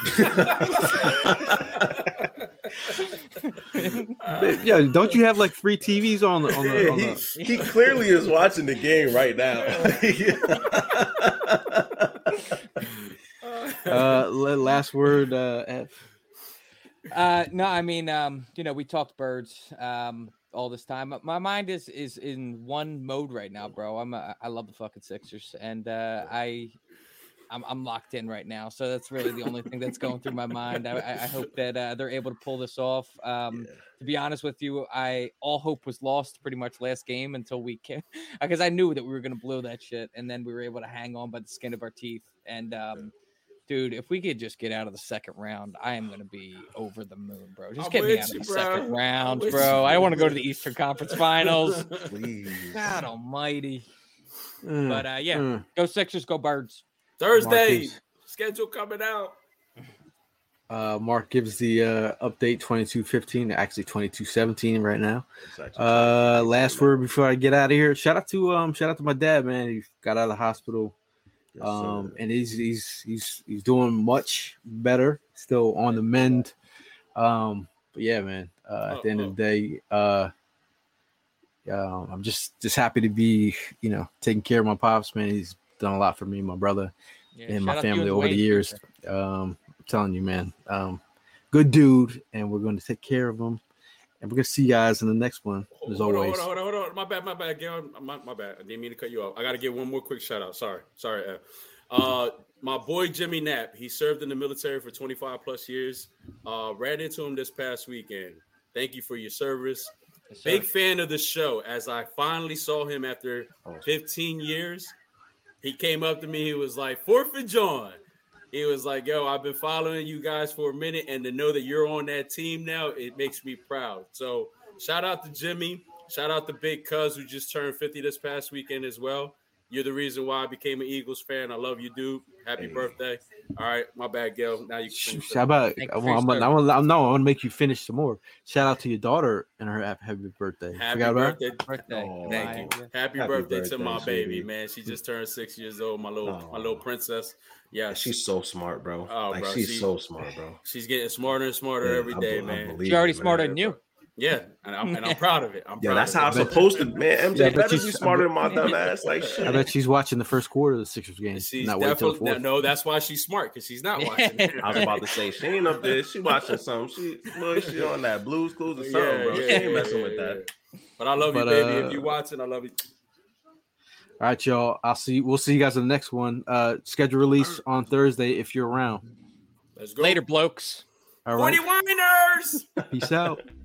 E: ends.
D: Yeah, don't you have like 3 TVs on the
G: He clearly is watching the game right now.
D: Last word, F.
E: No, I mean, we talked Birds all this time. My mind is in one mode right now, bro. I love the fucking Sixers, and I'm locked in right now. So that's really the only thing that's going through my mind. I hope that they're able to pull this off. To be honest with you, all hope was lost pretty much last game until we came, because I knew that we were going to blow that shit, and then we were able to hang on by the skin of our teeth. And dude, if we could just get out of the second round, I am going to be over the moon, bro. Just get me out of the second round, bro. I want to go to the Eastern Conference Finals.
G: Please.
E: God almighty. But, go Sixers, go Birds.
F: Thursday, schedule coming out.
D: Mark gives the update 22-15, actually 22-17 right now. Last word before I get out of here. Shout out to my dad, man. He got out of the hospital. And he's doing much better, still on the mend. But yeah, man, at the end of the day, I'm just happy to be, taking care of my pops, man. He's done a lot for me, my brother, and my family over the years. I'm telling you, man, good dude, and we're going to take care of him. And we're going to see you guys in the next one, as always.
F: Hold on. My bad, Gail. My bad. I didn't mean to cut you off. I got to give one more quick shout out. Sorry. My boy, Jimmy Knapp, he served in the military for 25 plus years. Ran into him this past weekend. Thank you for your service. Yes, big fan of the show. As I finally saw him after 15 years, he came up to me. He was like, 4th of John. He was like, yo, I've been following you guys for a minute, and to know that you're on that team now, it makes me proud. So shout out to Jimmy. Shout out to Big Cuz, who just turned 50 this past weekend as well. You're the reason why I became an Eagles fan. I love you, dude. Happy birthday. All right, my bad, Gail. Now you can finish.
D: I want to make you finish some more. Shout out to your daughter and her happy birthday.
F: Happy birthday. Thank you. Happy birthday to my baby, man. She just turned 6 years old, my little princess. Yeah,
G: she's so smart, bro. Oh, bro, she's so smart, bro.
F: She's getting smarter and smarter every day, man.
E: She's already smarter than you.
F: Yeah, and I'm proud of it.
G: That's how I'm supposed to, man. MJ better be smarter than my dumb ass. Like shit.
D: I bet she's watching the first quarter of the Sixers game.
F: She's definitely no. That's why she's smart, because she's not watching.
G: I was about to say she ain't up there. She watching something. She on that Blues Clues or something, bro. She ain't messing with that.
F: But I love you, baby. If you watching, I love you.
D: All right, y'all. We'll see you guys in the next one. Schedule release on Thursday if you're around.
F: Let's go.
E: Later, blokes.
D: All right.
F: 40 Winers.
D: Peace out.